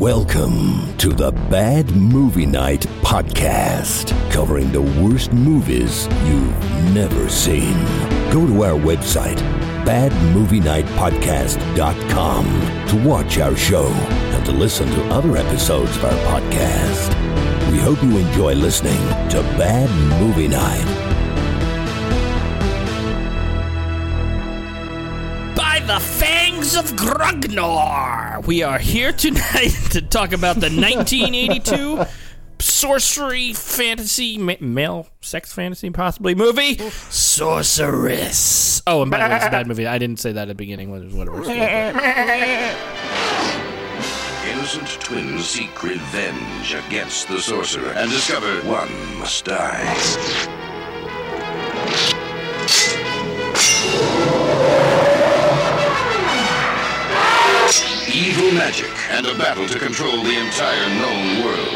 Welcome to the Bad Movie Night podcast, covering the worst movies you've never seen. Go to our website, badmovienightpodcast.com, to watch our show and to listen to other episodes of our podcast. We hope you enjoy listening to Bad Movie Night. By the fangs of Grugnor, we are here tonight to talk about the 1982 sorcery fantasy, male sex fantasy possibly movie, Sorceress. Oh, and by the way, it's a bad movie. I didn't say that at the beginning. Whatever. Innocent twins seek revenge against the sorcerer and discover one must die. Evil magic and a battle to control the entire known world.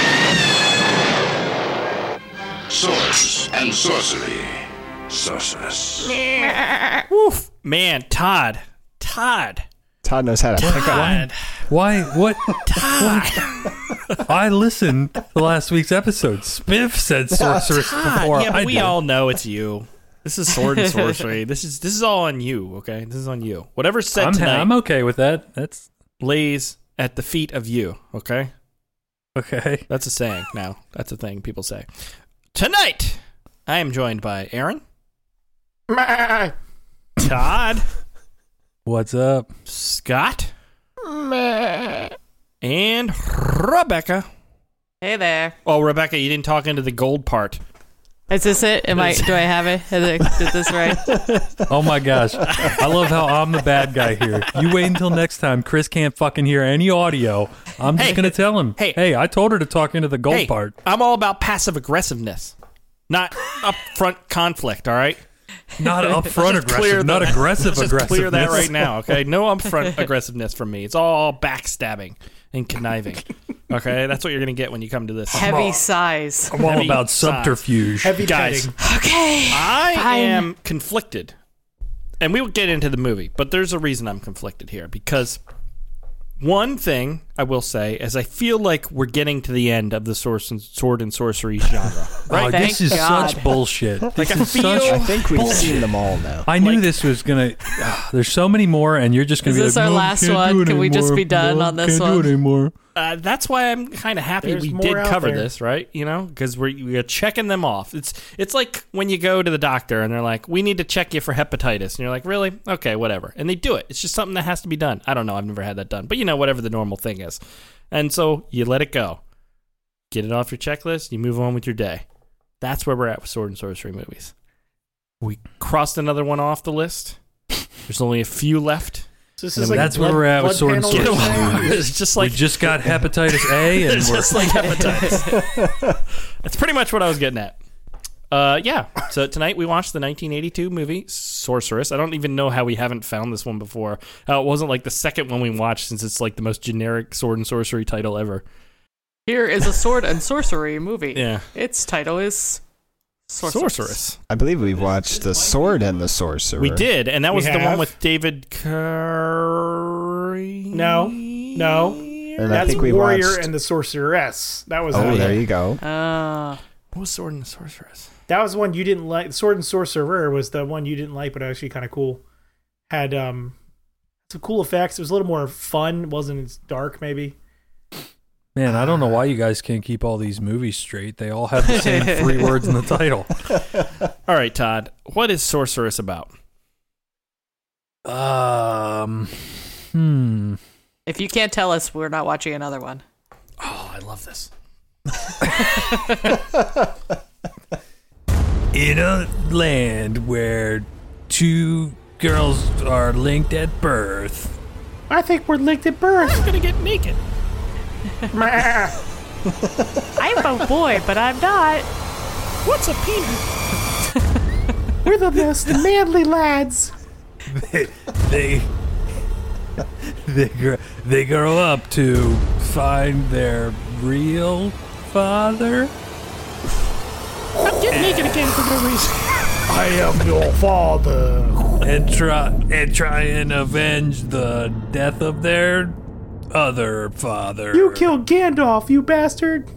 Swords and sorcery. Sorceress. Woof. Man, Todd. Todd knows how to pick up. Why? What? Todd. I listened to last week's episode. Spiff said sorceress before Yeah, but I we did. all know it's you. This is sword and sorcery. This is all on you, okay? This is on you. Whatever's said tonight I'm okay with that. That's lays at the feet of you, okay? okay. That's a saying now. That's a thing people say. Tonight, I am joined by Aaron. Todd. What's up? Scott. And Rebecca. Hey there. Oh, Rebecca, you didn't talk into the gold part. Is this it? Do I have it? Did this right? Oh my gosh. I love how I'm the bad guy here. You wait until next time. Chris can't fucking hear any audio. I'm just going to tell him, hey, I told her to talk into the gold part. I'm all about passive aggressiveness, not upfront conflict, all right? Not upfront Clear aggressive, not aggressive Let's just aggressiveness. clear that right now, okay? No upfront aggressiveness from me. It's all backstabbing and conniving. Okay, that's what you're gonna get when you come to this. Heavy sighs. I'm all Heavy about size. subterfuge. Heavy Guys. petting. Okay. I Fine. am conflicted, and we will get into the movie, but there's a reason I'm conflicted here, because one thing I will say is I feel like we're getting to the end of the sword and sorcery genre. Right? Oh, Thank this is God. such bullshit. This I is feel- such I think we've seen them all now. I knew this was gonna. There's so many more, and you're just gonna Is be this like, our "No, last can't one? do it Can we just anymore. be done No, on this can't one?" do it anymore." That's why I'm kind of happy There's we more did out cover there. this, right? You know, because we're checking them off. It's like when you go to the doctor and they're like, "We need to check you for hepatitis," and you're like, "Really? Okay, whatever." And they do it. It's just something that has to be done. I don't know. I've never had that done, but whatever the normal thing is, and so you let it go, get it off your checklist, you move on with your day. That's where we're at with sword and sorcery movies. We crossed another one off the list. There's only a few left. So this And is like that's where we're at with sword and panel sorcery. thing? It's just like We just got hepatitis A, and it's we're just like hepatitis. That's pretty much what I was getting at. Yeah. So tonight we watched the 1982 movie Sorceress. I don't even know how we haven't found this one before. It wasn't like the second one we watched, since it's like the most generic sword and sorcery title ever. Here is a sword and sorcery movie. Yeah. Its title is Sorceress. I believe we've watched The Sword and the Sorcerer. We did, and that was We the one have? with David Curry. No. And I That's think we Warrior watched... and the Sorceress. That was Oh, there you go. What was Sword and the Sorceress? That was one you didn't like. Sword and Sorcerer was the one you didn't like, but actually kind of cool. Had some cool effects. It was a little more fun. It wasn't as dark, maybe. man. I don't know why you guys can't keep all these movies straight. They all have the same 3 words in the title. All right, Todd. What is Sorceress about? If you can't tell us, we're not watching another one. Oh, I love this. In a land where 2 girls are linked at birth. I think we're linked at birth. I'm gonna get naked. I'm a boy, but I'm not. What's a penis? We're the most manly lads. They grow up to find their real father. I'm getting naked again for no reason. I am your father. and try and avenge the death of their Other father. You killed Gandalf, you bastard.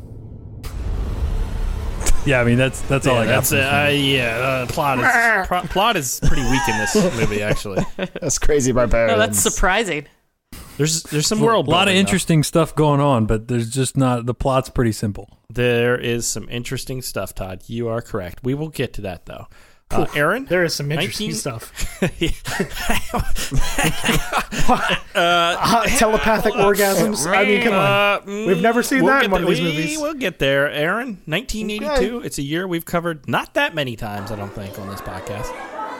Yeah, I mean that's all I got. That's it. Plot is pretty weak in this movie, actually. That's crazy barbarians. No, that's surprising. There's some world a lot of building, interesting stuff going on, but there's just not. The plot's pretty simple. There is some interesting stuff, Todd. You are correct. We will get to that though. Aaron, there is some interesting stuff. Telepathic orgasms. I mean, come on. We've never seen that in one of these movies. We'll get there, Aaron. 1982. Okay. It's a year we've covered not that many times, I don't think, on this podcast.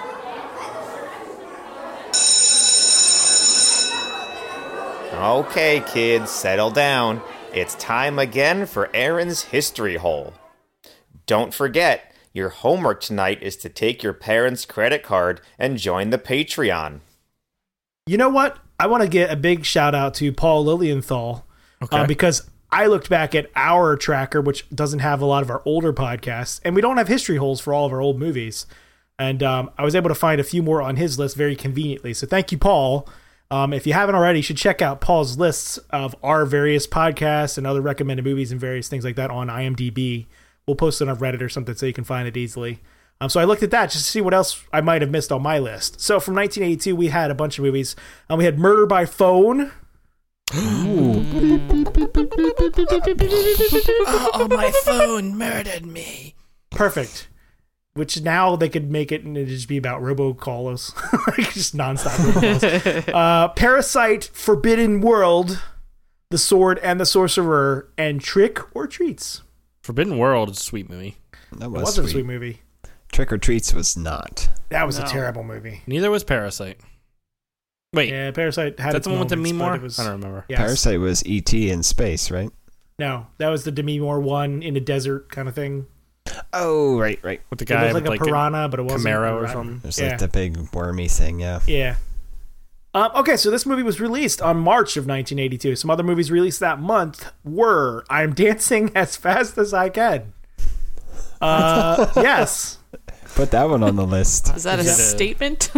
Okay, kids, settle down. It's time again for Aaron's History Hole. Don't forget, your homework tonight is to take your parents' credit card and join the Patreon. You know what? I want to get a big shout out to Paul Lilienthal because I looked back at our tracker, which doesn't have a lot of our older podcasts, and we don't have history holes for all of our old movies. And I was able to find a few more on his list very conveniently. So thank you, Paul. If you haven't already, you should check out Paul's lists of our various podcasts and other recommended movies and various things like that on IMDb. We'll post it on Reddit or something so you can find it easily. So I looked at that just to see what else I might have missed on my list. So from 1982, we had a bunch of movies. We had Murder by Phone. Oh, my phone murdered me. Perfect. Which now they could make it and it'd just be about robocalls. Like just nonstop robocalls. Parasite, Forbidden World, The Sword and the Sorcerer, and Trick or Treats. Forbidden World is a sweet movie. That was a sweet movie. Trick or Treats was not. That was a terrible movie. Neither was Parasite. Wait. Yeah, Parasite had That's the one with Demi Moore? I don't remember. Yes. Parasite was E.T. in space, right? No, that was the Demi Moore one in a desert kind of thing. Oh, right. With the guy with like a piranha, but it wasn't Camaro or something. There's like the big wormy thing, yeah. Yeah. Okay, so this movie was released on March of 1982. Some other movies released that month were I'm Dancing as Fast as I Can. Yes. Put that one on the list. Is that a statement?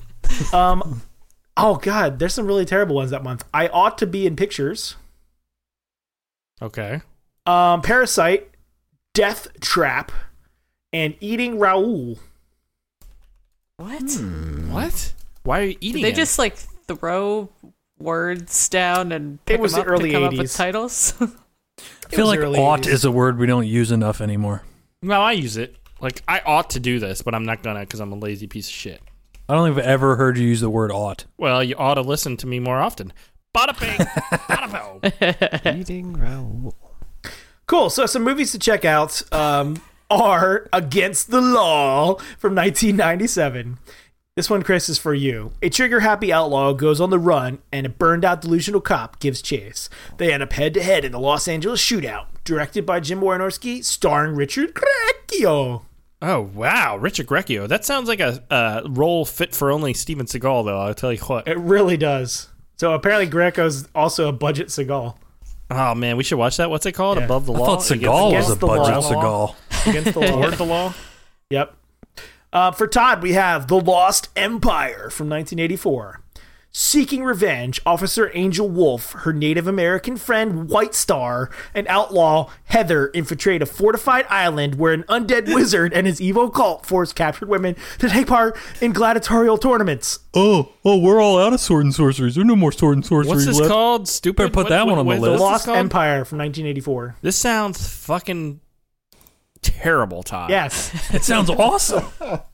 Oh, God, there's some really terrible ones that month. I Ought to Be in Pictures. Okay. Parasite, Death Trap, and Eating Raoul. What? What? Why are you eating Did they just like throw words down and pick it was them the up early to come 80s. up with titles? I feel like ought is a word we don't use enough anymore. No, I use it. Like, I ought to do this, but I'm not gonna because I'm a lazy piece of shit. I don't think I've ever heard you use the word ought. Well, you ought to listen to me more often. Bada bing, bada boom. Eating Raoul. Cool. So some movies to check out are Against the Law from 1997. This one, Chris, is for you. A trigger-happy outlaw goes on the run, and a burned-out delusional cop gives chase. They end up head-to-head in the Los Angeles shootout. Directed by Jim Wynorski, starring Richard Grieco. Oh, wow. Richard Grieco. That sounds like a role fit for only Steven Seagal, though. I'll tell you what. It really does. So apparently Grieco's also a budget Seagal. Oh, man. We should watch that. What's it called? Yeah. Above the I Law? thought Seagal was a budget Seagal. Against the Law. Toward the Law? Yep. For Todd, we have The Lost Empire from 1984. Seeking revenge, Officer Angel Wolf, her Native American friend White Star, and outlaw Heather infiltrate a fortified island where an undead wizard and his evil cult force captured women to take part in gladiatorial tournaments. Oh, we're all out of sword and sorceries. There's no more sword and sorceries What's this left. called? Stupid? Better put that one on the list. The Lost Empire from 1984. This sounds fucking terrible, Todd. Yes. It sounds awesome.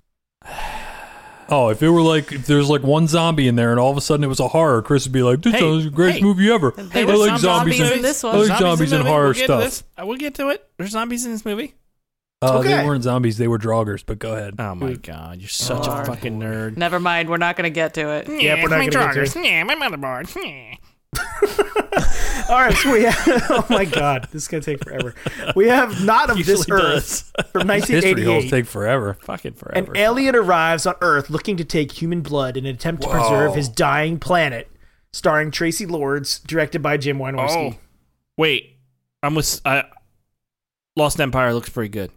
Oh, if it were like, if there's like one zombie in there and all of a sudden it was a horror, Chris would be like, this is the greatest movie ever. Hey, I there's like some zombies and in this one. I like zombies and horror We'll get to stuff. this. We'll get to it. There's zombies in this movie. Okay. They weren't zombies, they were draggers, but go ahead. Oh my god, you're such a fucking nerd. Never mind, we're not going to get to it. Yep, we're not going to get to it. Yeah, my motherboard. Yeah. All right, so we have, oh my god, this is going to take forever. We have Not of This Usually Earth does. from History holes 1988. take forever. Fucking An forever. alien arrives on Earth looking to take human blood in an attempt to preserve his dying planet, starring Tracy Lords, directed by Jim Wynorski. Oh, wait. I'm with. Lost Empire looks pretty good.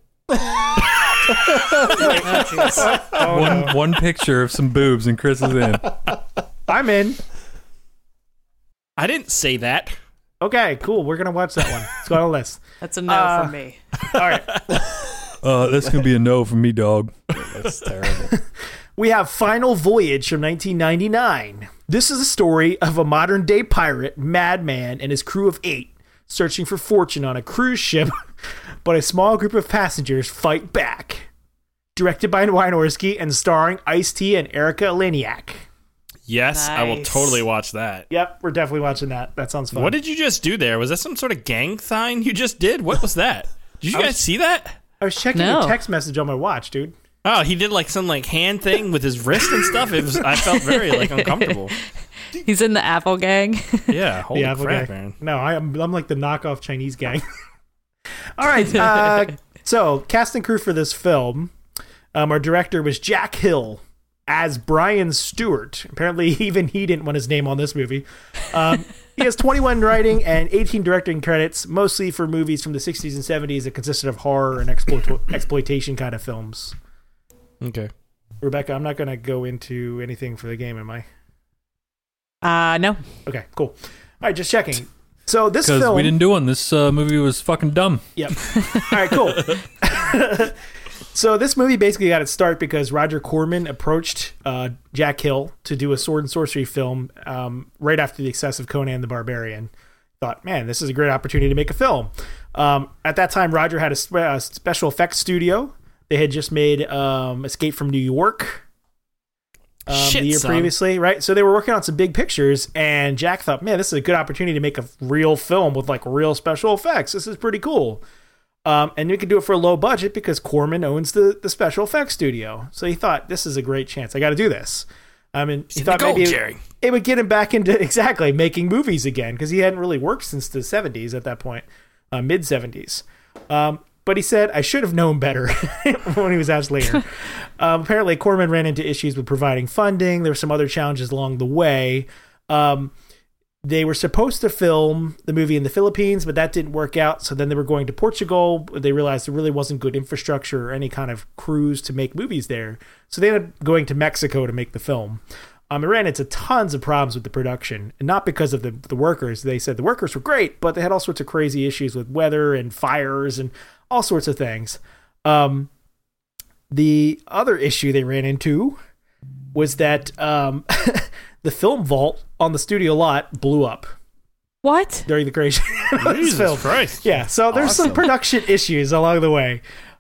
One picture of some boobs and Chris is in. I'm in. I didn't say that. Okay, cool. We're gonna watch that one. It's on the list. That's a no for me. All right. That's gonna be a no for me, dog. That's terrible. We have Final Voyage from 1999. This is a story of a modern-day pirate, Madman, and his crew of 8 searching for fortune on a cruise ship, but a small group of passengers fight back. Directed by Wynorski and starring Ice-T and Erika Eleniak. Yes, I will Nice. totally watch that. Yep, we're definitely watching that. That sounds fun. What did you just do there? Was that some sort of gang sign you just did? What was that? Did you guys see that? I was checking No. a text message on my watch, dude. Oh, he did like some like hand thing with his wrist and stuff. It was. I felt very like uncomfortable. He's in the Apple gang. Yeah, holy The Apple crap, gang. man. No, I'm like the knockoff Chinese gang. All right. So, cast and crew for this film. Our director was Jack Hill as Brian Stewart. Apparently, even he didn't want his name on this movie. He has 21 writing and 18 directing credits, mostly for movies from the 60s and 70s that consisted of horror and exploitation kind of films. Okay. Rebecca, I'm not going to go into anything for the game, am I? No. Okay, cool. All right, just checking. So this Because film... we didn't do one. This movie was fucking dumb. Yep. All right, cool. So this movie basically got its start because Roger Corman approached Jack Hill to do a sword and sorcery film right after the success of Conan the Barbarian. Thought, man, this is a great opportunity to make a film. At that time, Roger had a special effects studio. They had just made Escape from New York the year previously, right? So they were working on some big pictures, and Jack thought, man, this is a good opportunity to make a real film with like real special effects. This is pretty cool. And we could do it for a low budget because Corman owns the special effects studio. So he thought, this is a great chance. I got to do this. I mean, he thought maybe it would get him back into making movies again because he hadn't really worked since the 70s at that point, mid 70s. But he said, I should have known better when he was asked later. Apparently, Corman ran into issues with providing funding. There were some other challenges along the way. They were supposed to film the movie in the Philippines, but that didn't work out. So then they were going to Portugal. They realized there really wasn't good infrastructure or any kind of crews to make movies there. So they ended up going to Mexico to make the film. It ran into tons of problems with the production, and not because of the workers. They said the workers were great, but they had all sorts of crazy issues with weather and fires and all sorts of things. The other issue they ran into was that the film vault on the studio lot blew up. What? During the creation of this film. Christ. Yeah, so there's some production issues along the way.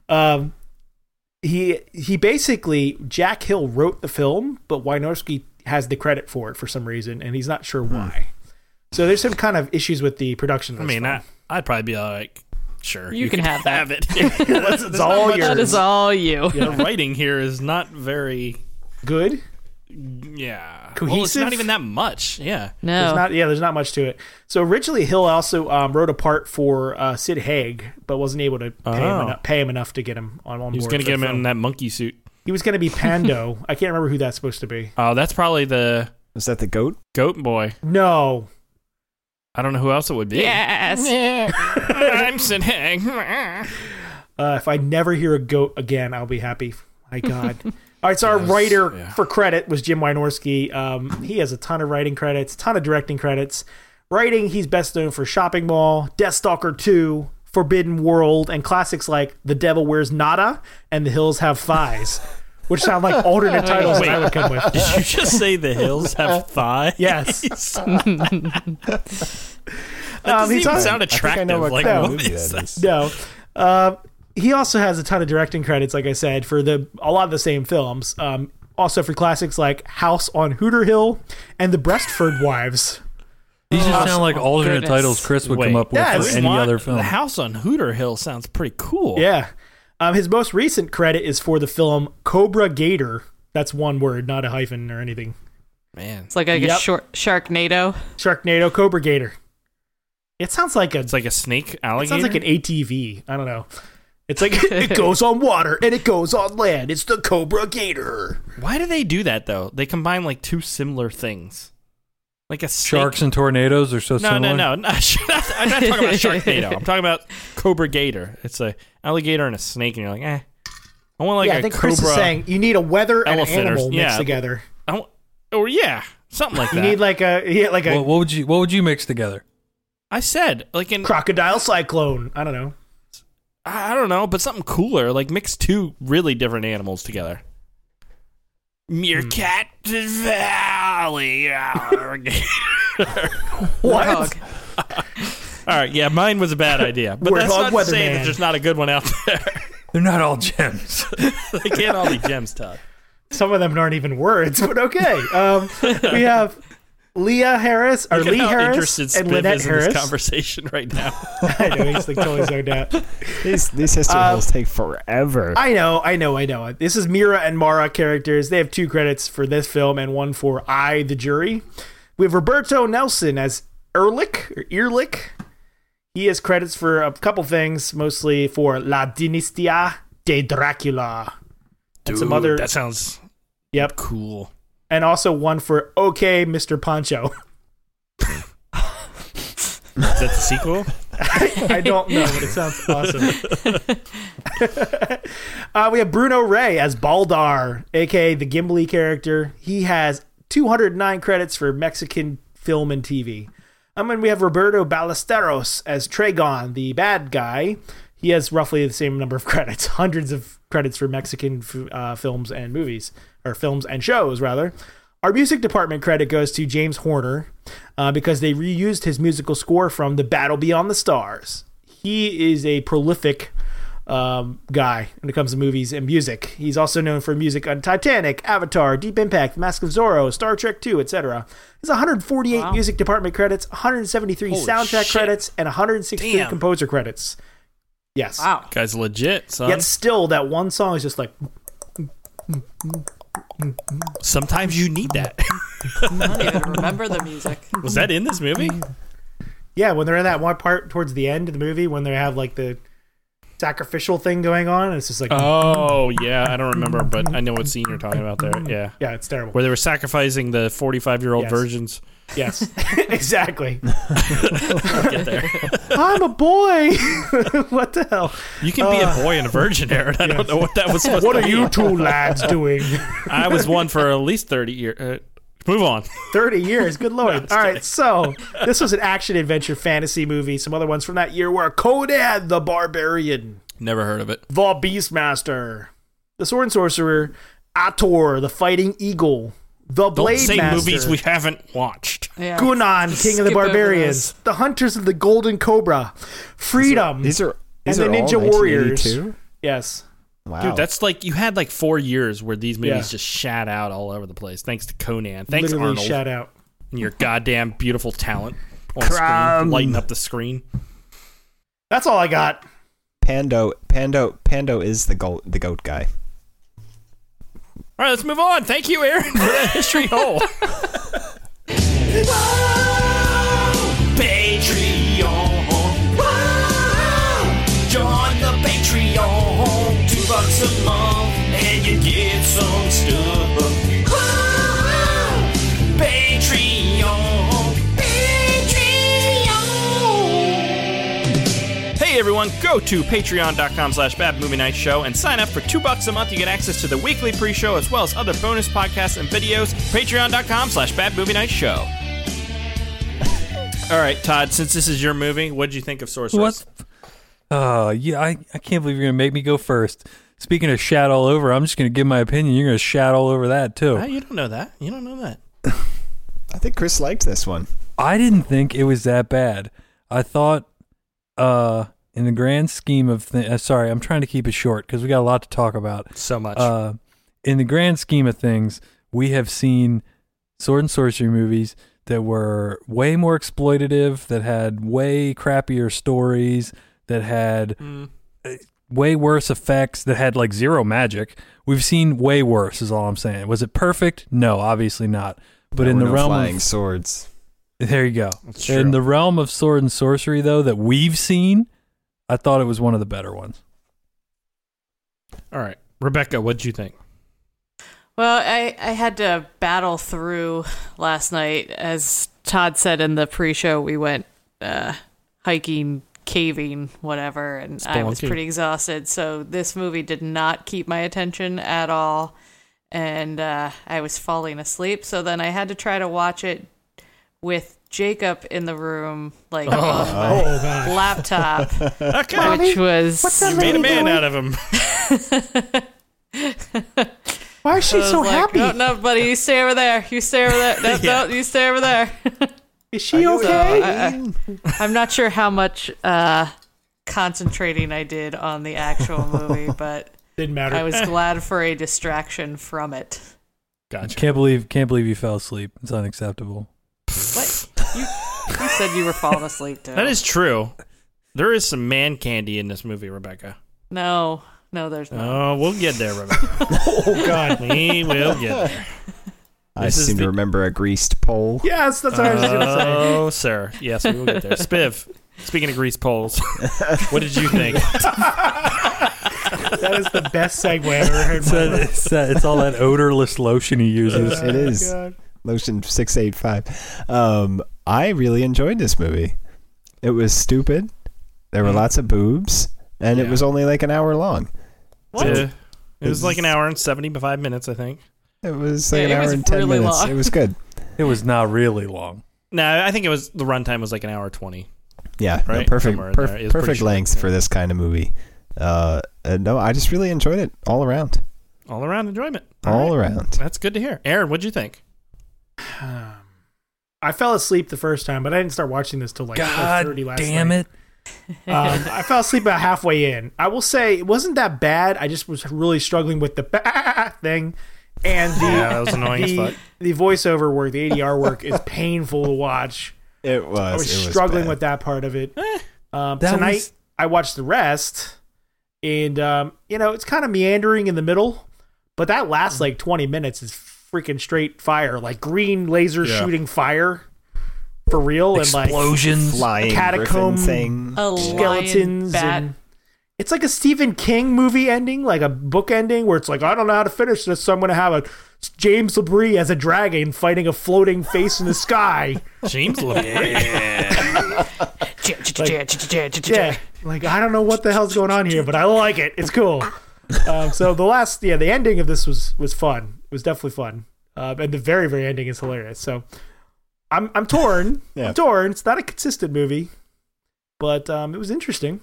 He basically, Jack Hill wrote the film, but Wynorski has the credit for it for some reason, and he's not sure why. So there's some kind of issues with the production of this film. I'd probably be like, sure, You can have that. it. It's all yours. That is all you. The writing here is not very Good? Yeah. Cohesive? Well, it's not even that much. Yeah. No. There's not much to it. So originally Hill also wrote a part for Sid Haig, but wasn't able to pay him enough to get him on board. He was going to get him in that monkey suit. He was going to be Pando. I can't remember who that's supposed to be. Oh, that's probably the Is that the goat? goat boy. No. I don't know who else it would be. Yes. I'm Sid Haig. If I never hear a goat again, I'll be happy. My God. All right, so our writer for credit was Jim Wynorski. He has a ton of writing credits, ton of directing credits. Writing, he's best known for Shopping Mall, Deathstalker 2, Forbidden World, and classics like The Devil Wears Nada and The Hills Have Thighs, which sound like alternate titles that I would come with. Did you just say The Hills Have Thighs? Yes. That doesn't even sound attractive. I know what Like, kind of what movie is that that? is. No. He also has a ton of directing credits, like I said, for a lot of the same films. Also for classics like House on Hooter Hill and The Breastford Wives. These just sound like alternate goodness. titles Chris would come up with Yes. for any other film. The House on Hooter Hill sounds pretty cool. Yeah. His most recent credit is for the film Cobra Gator. That's one word, not a hyphen or anything. Man. It's like a Yep. short Sharknado. Sharknado, Cobra Gator. It sounds like It's like a snake alligator. It sounds like an ATV. I don't know. It's like it goes on water and it goes on land. It's the Cobra Gator. Why do they do that though? They combine like two similar things. Like a snake. Sharks and tornadoes are so No. similar. I'm not talking about Sharknado. I'm talking about Cobra Gator. It's a alligator and a snake, and you're like, I want like I a think cobra. Chris is saying you need a weather and an elephant or- animal mixed yeah. together. Or yeah, Something like You that. need like a What would you mix together? I said, like in crocodile cyclone. I don't know. I don't know, but something cooler. Like mix two really different animals together. Meerkat Valley. What? Dog. All right, yeah, mine was a bad idea, but that's Warthog not to say Weatherman. that there's not a good one out there. They're not all gems. They can't all be gems, Todd. Some of them aren't even words, but okay. We have Leah Harris or Look at Lee how Harris interested and Spiv Lynette is in this Harris. conversation right now. I know he's like totally zoned out. These history holes take forever. I know. This is Mira and Mara characters. They have 2 credits for this film and 1 for I, the Jury. We have Roberto Nelson as Ehrlich. He has credits for a couple things, mostly for La Dinastia de Dracula. And some other. That sounds Yep. cool. And also 1 for OK, Mr. Poncho. Is that the sequel? I don't know, but it sounds awesome. We have Bruno Ray as Baldar, aka the Gimli character. He has 209 credits for Mexican film and TV. And we have Roberto Ballesteros as Tragon, the bad guy. He has roughly the same number of credits, hundreds of credits for Mexican films and movies, or films and shows, rather. Our music department credit goes to James Horner because they reused his musical score from The Battle Beyond the Stars. He is a prolific guy when it comes to movies and music. He's also known for music on Titanic, Avatar, Deep Impact, Mask of Zorro, Star Trek 2, etc. He has 148 music department credits, 173 Holy soundtrack shit. credits, and 163 Damn. composer credits. Yes. Wow. Guy's legit, son. Yet still, that one song is just like... Sometimes you need that. I don't even remember the music. Was that in this movie? Yeah, when they're in that one part towards the end of the movie, when they have like the sacrificial thing going on, and it's just like... Oh, yeah. I don't remember, but I know what scene you're talking about there. Yeah. Yeah, it's terrible. Where they were sacrificing the 45-year-old Yes. versions. Yes, exactly. Get there. I'm a boy. What the hell? You can be a boy and a virgin, Aaron. I don't know what that was supposed What to are mean. you 2 lads doing? I was one for at least 30 years. Move on. 30 years. Good lord. All right, so this was an action-adventure fantasy movie. Some other ones from that year were Conan the Barbarian, Never heard of it. The Beastmaster, The Sword and Sorcerer, Ator, The Fighting Eagle, The Don't Blade say Master, movies we haven't watched. Yeah. Gunan, King of the Skip over Barbarians, those. The Hunters of the Golden Cobra, Freedom, These are and all the Ninja Warriors. 1982? Yes. Wow. Dude, that's like you had like 4 years where these movies Yeah. just shat out all over the place. Thanks to Conan. Thanks, Literally Arnold. shout out. And your goddamn beautiful talent on screen, lighting up the screen. That's all I got. Pando is the goat guy. All right, let's move on. Thank you, Aaron, for that history hole. Patreon. Join the Patreon. $2 a month and you get some stuff. Hey everyone, go to patreon.com/badmovienightshow and sign up for $2 a month. You get access to the weekly pre-show as well as other bonus podcasts and videos. Patreon.com/badmovienightshow. All right, Todd, since this is your movie, what did you think of Sorceress? What? Yeah, I can't believe you're going to make me go first. Speaking of shat all over, I'm just going to give my opinion. You're going to shat all over that, too. You don't know that. You don't know that. I think Chris liked this one. I didn't think it was that bad. I thought, in the grand scheme of things, sorry, I'm trying to keep it short because we got a lot to talk about. So much. In the grand scheme of things, we have seen sword and sorcery movies that were way more exploitative, that had way crappier stories, that had way worse effects, that had like zero magic. We've seen way worse, is all I'm saying. Was it perfect? No, obviously not. But in the realm flying of swords. there you go. That's true. In the realm of sword and sorcery, though, that we've seen, I thought it was one of the better ones. All right. Rebecca, what'd you think? Well, I had to battle through last night. As Todd said in the pre-show, we went hiking, caving, whatever, and I was Spelunking. pretty exhausted. So this movie did not keep my attention at all. and I was falling asleep. So then I had to try to watch it with Jacob in the room, like on my laptop, Okay. which was You made a man out of him. Why is she so like, happy? No, buddy, you stay over there. You stay over there. No, you stay over there. Is she okay? I'm not sure how much concentrating I did on the actual movie, but Didn't matter. I was glad for a distraction from it. Gotcha. Can't believe you fell asleep. It's unacceptable. What? You said you were falling asleep, too. That is true. There is some man candy in this movie, Rebecca. No, there's not. Oh, we'll get there, Rebecca. Oh God. We will get there. I This is seem to the- remember a greased pole. Yes, that's what I was going to say. Oh, sir. Yes, we will get there. Spiv, speaking of grease poles, what did you think? That is the best segue I've ever heard. in my life. It's all that odorless lotion he uses. It is. God. Lotion 685. I really enjoyed this movie. It was stupid. There were lots of boobs, and it Yeah. was only like an hour long. It was like an hour and 75 minutes, I think. It was like Yeah, an it hour was and 10 really minutes. long. It was good. It was not really long. No, I think the runtime was like an hour 20. Yeah, no, Right? perfect, Somewhere in there. It was pretty perfect short, length for this kind of movie. No, I just really enjoyed it all around. All around enjoyment. All right. around. That's good to hear. Aaron, what'd you think? I fell asleep the first time, but I didn't start watching this till like 4:30 last damn night. it. I fell asleep about halfway in. I will say it wasn't that bad. I just was really struggling with the thing, and That was annoying as fuck. the voiceover work, the ADR work, is painful to watch. It was. I was struggling with that part of it. That Tonight was- I watched the rest, and it's kind of meandering in the middle, but that last like 20 minutes is freaking straight fire, like green laser shooting fire for real, Explosions. flying catacomb griffin thing. A skeletons, bat. and it's like a Stephen King movie ending, like a book ending, where it's like, I don't know how to finish this, so I'm gonna have a James Labrie as a dragon fighting a floating face in the sky. James LeBron. Yeah, like I don't know what the hell's going on here, but I like it. It's cool. So the ending of this was fun. It was definitely fun, and the very very ending is hilarious. So I'm torn. Yeah. I'm torn. It's not a consistent movie, but it was interesting.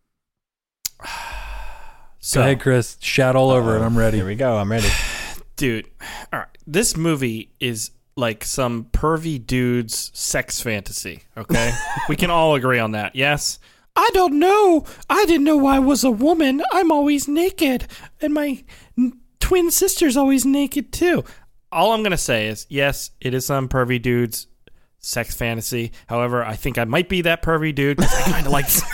So, Go ahead, Chris. Shout all over it. I'm ready. Here we go. I'm ready. dude, all right. This movie is like some pervy dude's sex fantasy, okay? We can all agree on that, yes? I don't know. I didn't know I was a woman. I'm always naked. And my twin sister's always naked, too. All I'm going to say is, yes, it is some pervy dude's sex fantasy. However, I think I might be that pervy dude because I kind of like this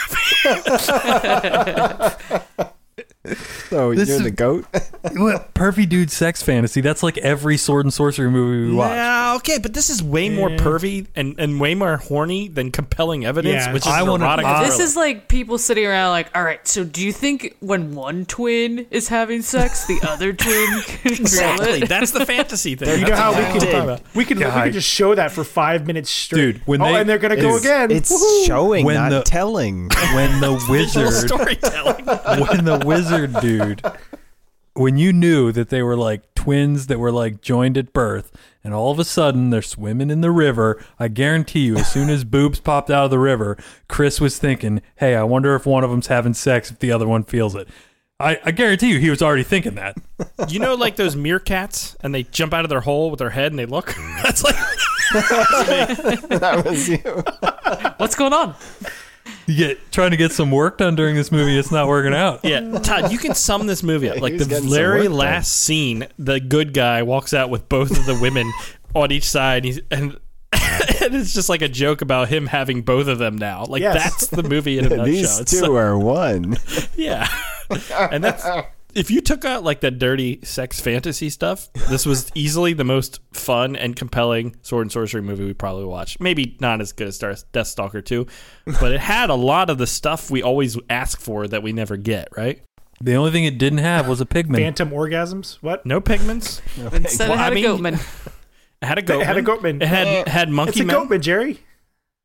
movie. So This you're is- the goat? Pervy dude sex fantasy. That's like every sword and sorcery movie we watch. Yeah, okay, but this is way more pervy and way more horny than compelling evidence, Yeah. which is I wanna- erotic. This is like people sitting around like, all right, so do you think when one twin is having sex, the other twin can feel exactly. it? That's the fantasy thing. You know how That's we can just show that for 5 minutes straight. Dude, when and they're gonna go again. It's Woohoo. showing, When not the- telling. When the visual wizard, storytelling. when the wizard dude, when you knew that they were like twins that were like joined at birth, and all of a sudden they're swimming in the river, I guarantee you, as soon as boobs popped out of the river, Chris was thinking, "Hey, I wonder if one of them's having sex if the other one feels it." I guarantee you, he was already thinking that. You know, like those meerkats, and they jump out of their hole with their head and they look. That's like That was you. What's going on? You trying to get some work done during this movie, it's not working out. yeah, Todd. You can sum this movie up like He's the getting some very work done. last scene. The good guy walks out with both of the women on each side, and it's just like a joke about him having both of them now. Like Yes. that's the movie in a nutshell. These It's two so- are one. Yeah. And that's if you took out like the dirty sex fantasy stuff, this was easily the most fun and compelling sword and sorcery movie we probably watched. Maybe not as good as Deathstalker 2, but it had a lot of the stuff we always ask for that we never get, right? The only thing it didn't have was a pigman. Phantom orgasms. What? No pigments. Instead, Well, it had I a mean, goatman. It had a goatman. It had a goatman. It had monkey It's a men. goatman, Jerry.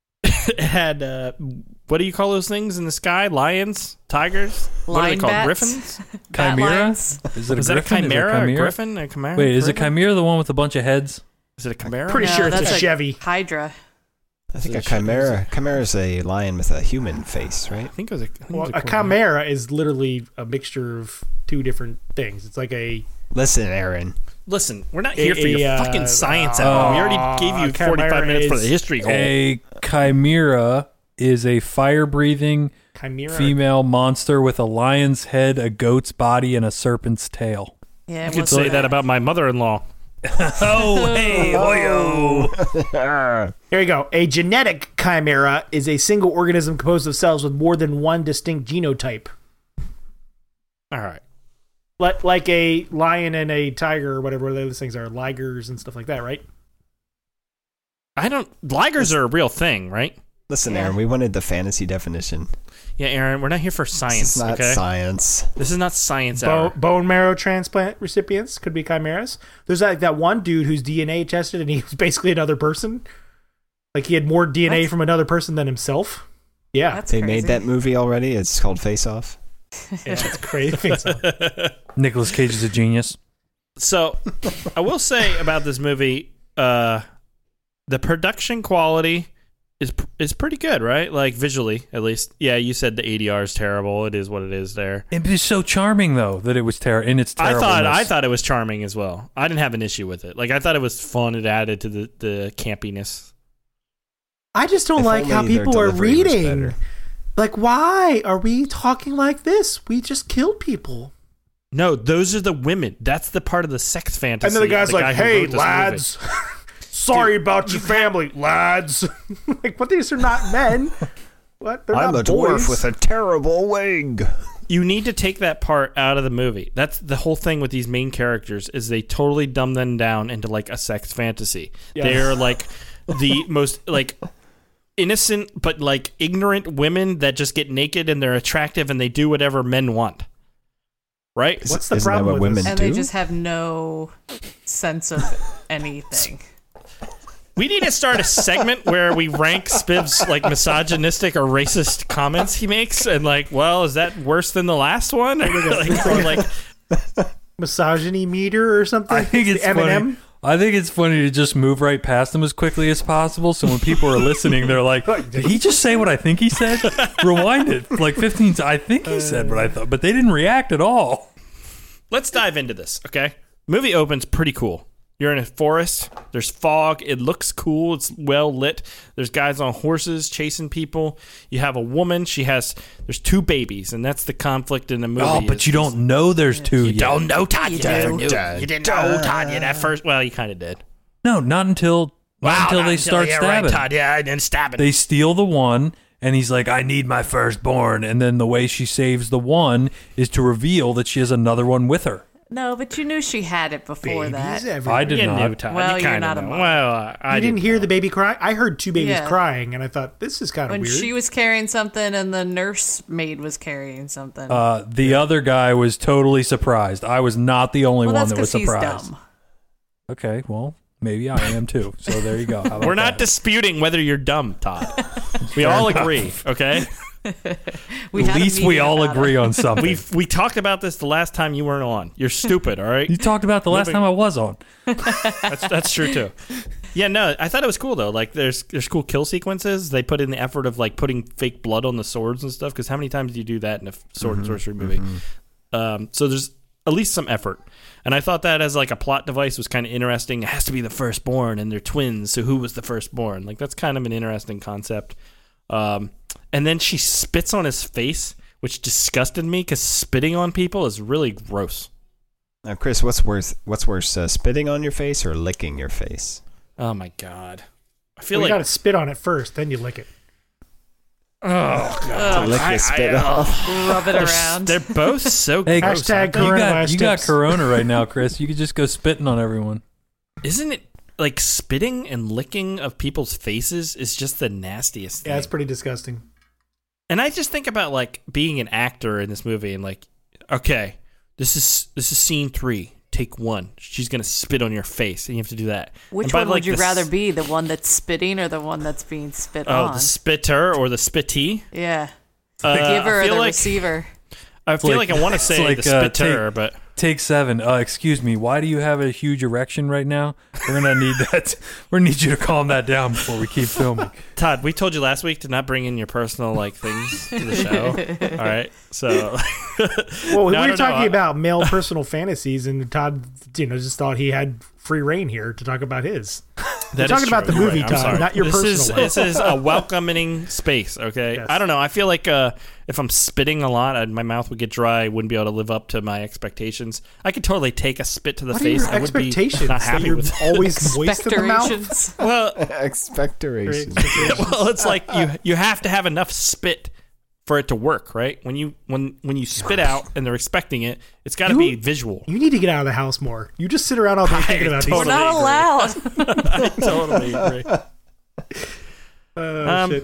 It had what do you call those things in the sky? Lions, tigers. What are they called? Bats. Griffins. Bat Chimera? lions. Is it Is a that a griffin? chimera? Is it A griffin? A chimera? Wait, is it Griffin? chimera the one with a bunch of heads? Is it a chimera? Pretty No, sure it's that's a Chevy. Hydra. I think Is a it chimera is a lion with a human face, right? I think it was a. Well, a chimera is literally a mixture of two different things. It's like a Listen, Aaron. Listen, we're not here for your A, fucking science hour. We already gave you 45 chimera minutes for the is history hole. A chimera is a fire-breathing chimera. female monster with a lion's head, a goat's body, and a serpent's tail. Yeah, You could say that about my mother-in-law. Oh, hey, Here you go. A genetic chimera is a single organism composed of cells with more than one distinct genotype. All right. Like a lion and a tiger or whatever those things are, ligers and stuff like that, right? Ligers are a real thing, right? Listen, Yeah. Aaron, we wanted the fantasy definition. Yeah, Aaron, we're not here for This science, is not okay? science. This is not science hour. Bone marrow transplant recipients could be chimeras. There's like that one dude whose DNA tested and he was basically another person. Like he had more DNA from another person than himself. Yeah. That's They crazy. made that movie already. It's called Face Off. Yeah, it's crazy. Nicolas Cage is a genius. So, I will say about this movie, the production quality is pretty good, right? Like visually, at least. Yeah, you said the ADR is terrible. It is what it is there. It was so charming, though, that it was in its terribleness. I thought it was charming as well. I didn't have an issue with it. Like I thought it was fun. It added to the campiness. I just don't If like how only their people are delivery was reading. better. Like, why are we talking like this? We just killed people. No, those are the women. That's the part of the sex fantasy. And then the guy's like, guy who hey, wrote this lads. Sorry about your family, lads. Like, what? These are not men. What? They're I'm not a boys. dwarf with a terrible wig. You need to take that part out of the movie. That's the whole thing with these main characters is they totally dumb them down into like a sex fantasy. Yeah. They're like the most like innocent but like ignorant women that just get naked and they're attractive and they do whatever men want. Right? What's the Isn't that problem what with women this? And do? they just have no sense of anything. We need to start a segment where we rank Spiv's like misogynistic or racist comments he makes and like, well, is that worse than the last one? or like Misogyny meter or something? I think it's the funny. M&M? I think it's funny to just move right past them as quickly as possible. So when people are listening, they're like, "Did he just say what I think he said?" Rewind it like 15 times. I think he said what I thought, but they didn't react at all. Let's dive into this, okay? Themovie opens pretty cool. You're in a forest. There's fog. It looks cool. It's well lit. There's guys on horses chasing people. You have a woman. There's two babies, and that's the conflict in the movie. Oh, but you don't know there's two You yet. don't know Todd. You You do. didn't know Todd yet at first. Well, you kind of did. No, not until they start yeah, stabbing. Right, Todd. Yeah, and then stabbing. They steal the one, and he's like, "I need my firstborn." And then the way she saves the one is to reveal that she has another one with her. No, but you knew she had it before Babies that. everywhere. I did you not. knew Todd. Well, you you're kinda not a know. mom. Well, I You didn't didn't hear know. the baby cry? I heard two babies Yeah. crying, and I thought, this is kind of When weird. she was carrying something and the nursemaid was carrying something. The other guy was totally surprised. I was not the only well, one that's that was because he's surprised. dumb. Okay, well, maybe I am too. So there you go. How about We're not that? disputing whether you're dumb, Todd. We all agree, okay? We At had a least we meeting all about agree it. on something. We talked about this the last time you weren't on. You're stupid, all right? You talked about the last time I was on. That's true too. Yeah, no, I thought it was cool though. Like, there's cool kill sequences. They put in the effort of like putting fake blood on the swords and stuff. Because how many times do you do that in a sword and sorcery movie? So there's at least some effort. And I thought that as like a plot device was kind of interesting. It has to be the firstborn, and they're twins. So who was the firstborn? Like, that's kind of an interesting concept. And then she spits on his face, which disgusted me because spitting on people is really gross. Now, Chris, what's worse, spitting on your face or licking your face? Oh my god! I feel you like got to spit on it first, then you lick it. To lick your spit off. Rub it around. they're both so Hey, gross. Hashtag You got coronavirus you got tips. corona right now, Chris. You could just go spitting on everyone. Isn't it like spitting and licking of people's faces is just the nastiest thing? Yeah, it's pretty disgusting. And I just think about like being an actor in this movie and like, okay, this is scene 3, take one. She's going to spit on your face, and you have to do that. Which one would you rather be? The one that's spitting or the one that's being spit on? Oh, the spitter or the spittee? Yeah. The giver or the receiver? I feel like I want to say the spitter, but... Take 7. Excuse me. Why do you have a huge erection right now? We're gonna need that. We're gonna need you to calm that down before we keep filming. Todd, we told you last week to not bring in your personal things to the show. All right, so. Well, we were talking about male personal fantasies, and Todd, just thought he had free reign here to talk about his. We're talking about the movie, Todd, not your personal. This is a welcoming space. Okay, yes. I don't know. I feel like if I'm spitting a lot, my mouth would get dry. I wouldn't be able to live up to my expectations. I could totally take a spit to the face. I would be not happy with it. Always moist in the mouth. Well, expectorations. Well, it's like you have to have enough spit for it to work, right? When you spit out and they're expecting it, it's got to be visual. You need to get out of the house more. You just sit around all day thinking about these. We're not allowed. I totally agree. Shit.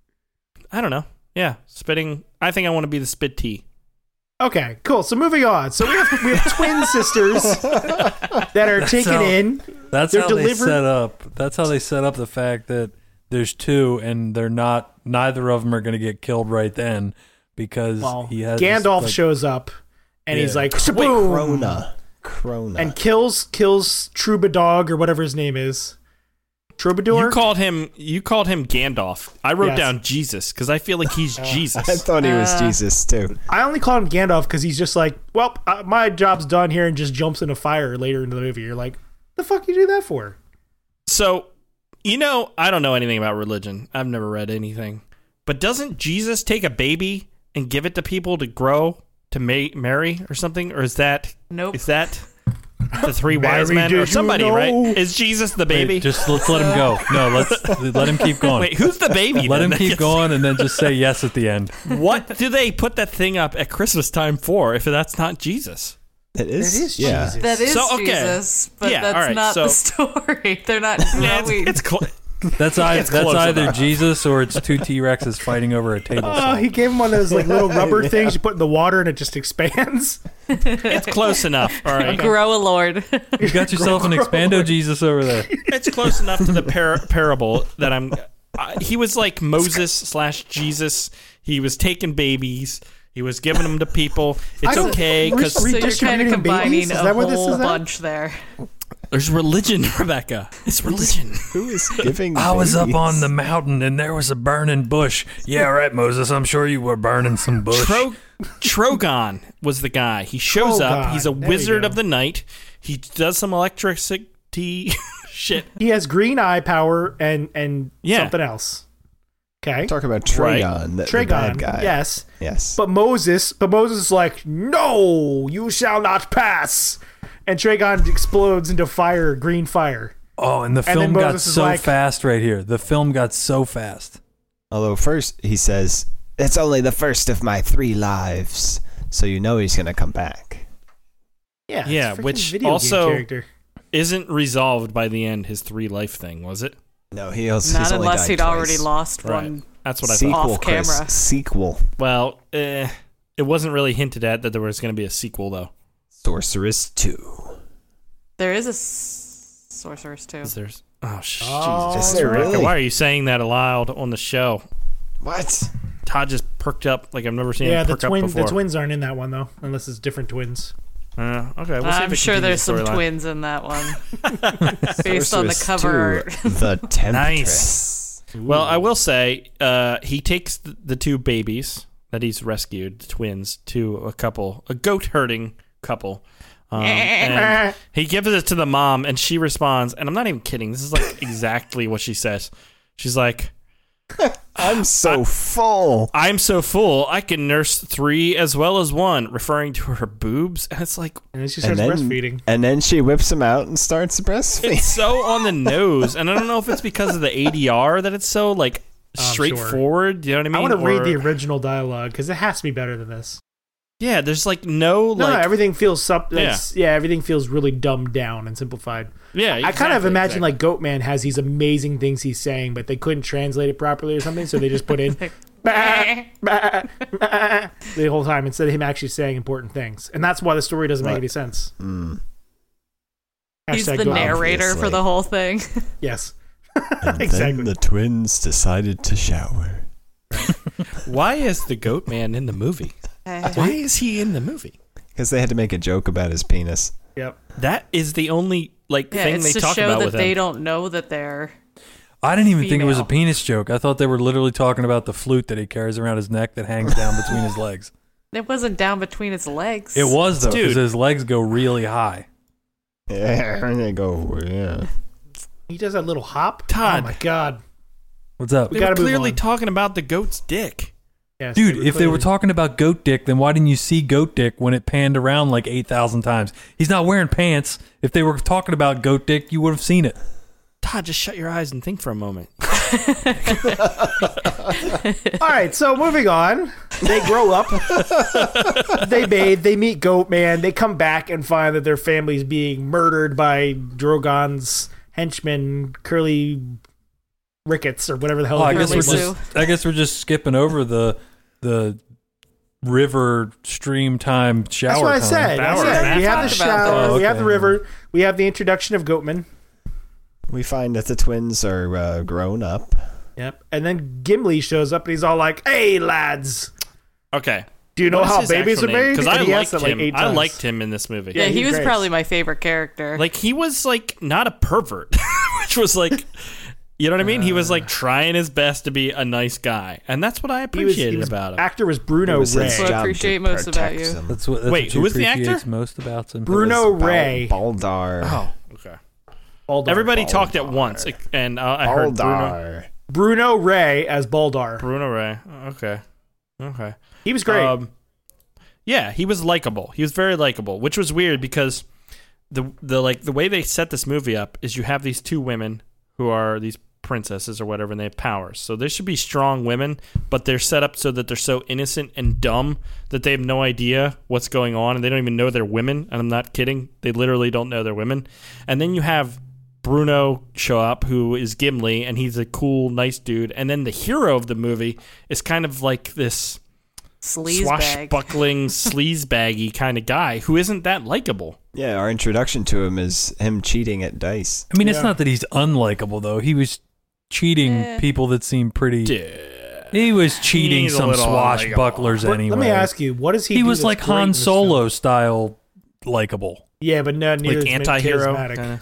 I don't know. Yeah, spitting. I think I want to be the spit-tee. Okay, cool. So moving on. So we have twin sisters that are taken in. That's how they set up. That's how they set up the fact that there's 2, and they're not. Neither of them are going to get killed right then because he has. Gandalf shows up, and he's like, "Boom!" Crona, and kills Troubadour or whatever his name is. Troubadour. You called him Gandalf. I wrote down Jesus because I feel like he's Jesus. I thought he was Jesus too. I only called him Gandalf because he's just like, well, my job's done here, and just jumps in a fire later in the movie. You're like, the fuck you do that for? So, I don't know anything about religion. I've never read anything. But doesn't Jesus take a baby and give it to people to grow to Mary or something? Or is that? Nope. Is that the 3 wise men or somebody? Right? Is Jesus the baby? Wait, let's let him go. No, let him keep going. Wait, who's the baby? Let him keep going, and then just say yes at the end. What do they put that thing up at Christmas time for? If that's not Jesus. It is Jesus. That is Jesus, but that's not the story. They're not growing. That's either Jesus or it's 2 T-Rexes fighting over a table. Oh, he gave him one of those little rubber things you put in the water and it just expands. It's close enough. All right. Grow a Lord. You got yourself an Expando Jesus over there. It's close enough to the parable that he was like Moses/Jesus. He was taking babies. He was giving them to people. It's okay because so you're kind of combining a whole bunch there. There's religion, Rebecca. It's religion. Who is giving? I was up on the mountain and there was a burning bush. Yeah, right, Moses. I'm sure you were burning some bush. Trogon was the guy. He shows up. He's a wizard of the night. He does some electricity shit. He has green eye power and something else. Okay. Talk about Tragon, the bad guy. Yes. But Moses is like, no, you shall not pass. And Tragon explodes into fire, green fire. Oh, and the film got so fast right here. The film got so fast. Although first he says, it's only the first of my 3 lives. So he's going to come back. Yeah, which also isn't resolved by the end, his 3-life thing, was it? No, he's not only unless he'd twice. already lost one. That's what I thought. Off camera. Sequel. Well, it wasn't really hinted at that there was going to be a sequel, though. Sorceress 2. There is a Sorceress 2. Jesus. Really? Why are you saying that aloud on the show? What? Todd just perked up like I've never seen him perk up before. The twins aren't in that one, though, unless it's different twins. Okay, I'm sure there's some twins in that one. Based on the cover art. The Temptress. Nice. Well, I will say, he takes the 2 babies that he's rescued, the twins, to a goat herding couple. And he gives it to the mom, and she responds, and I'm not even kidding. This is like exactly what she says. She's like, I'm so full. I'm so full. I can nurse 3 as well as 1, referring to her boobs. And it's like, and then she starts breastfeeding. And then she whips him out and starts breastfeeding. It's so on the nose, and I don't know if it's because of the ADR that it's so like straightforward. Sure. You know what I mean? I want to read the original dialogue because it has to be better than this. Yeah, there's like no everything feels everything feels really dumbed down and simplified. Yeah, I kind of imagine like Goatman has these amazing things he's saying, but they couldn't translate it properly or something, so they just put in bah, bah, bah, the whole time instead of him actually saying important things, and that's why the story doesn't make any sense. He's Hashtag the goat man. narrator for the whole thing. Yes. And Exactly. then the twins decided to shower. Why is the goat man in the movie? Why is he in the movie? Because they had to make a joke about his penis. Yep. That is the only thing it's they to talk show about that with they him. don't know that they're. I didn't even think it was a Female. penis joke. I thought they were literally talking about the flute that he carries around his neck that hangs down between his legs. It wasn't down between his legs. It was, though, Dude. because his legs go really high. Yeah, and they go, yeah. He does that little hop. Todd. Oh my god. What's up? They gotta were move clearly on. talking about the goat's dick. Yes, Dude, if they were clearly- talking about goat dick, then why didn't you see goat dick when it panned around like 8,000 times? He's not wearing pants. If they were talking about goat dick, you would have seen it. Todd, just shut your eyes and think for a moment. All right, so moving on. They grow up. They bathe. They meet Goatman. They come back and find that their family's being murdered by Drogon's henchman, Curly Ricketts, or whatever the hell. Oh, I his guess name we're was. just skipping over the river stream time shower. That's what I time. said. I Shower. said. We have the Talked about shower. that. We have the Okay. river. We have the introduction of Goatman. We find that the twins are grown up. Yep. And then Gimli shows up and he's all like, "Hey, lads, Okay. do you know What is how his babies actual are name? made?" Because And I he liked asked it him. like 8 I times. liked him in this movie. Yeah, he he's was great. probably my favorite character. Like, he was, like, not a pervert, which was, like, you know what I mean? He was, like, trying his best to be a nice guy. And that's what I appreciated about him. Actor was Bruno It was Ray. his What I job to appreciate most about protect you. them. That's what Wait, who you was the actor? appreciates most about him. Bruno It was Ray. Baldar. Oh, okay. Baldar. Everybody talked at once, and I heard Baldar. Bruno Ray as Baldar. Bruno Ray. Okay. He was great. Yeah, he was likable. He was very likable, which was weird because the way they set this movie up is you have these two women who are these princesses or whatever, and they have powers. So there should be strong women, but they're set up so that they're so innocent and dumb that they have no idea what's going on, and they don't even know they're women. And I'm not kidding; they literally don't know they're women. And then you have Bruno show up, who is Gimli, and he's a cool, nice dude. And then the hero of the movie is kind of like this Sleazebag. swashbuckling, sleazebaggy kind of guy who isn't that likable. Yeah, our introduction to him is him cheating at dice. I mean, it's not that he's unlikable, though. He was cheating people that seem pretty... He was cheating He's a some little swashbucklers But anyway. Let me ask you, what does he He do was that's like great in Han this Solo film? style likable. Yeah, but no, neither Like is anti-hero. charismatic. Kinda.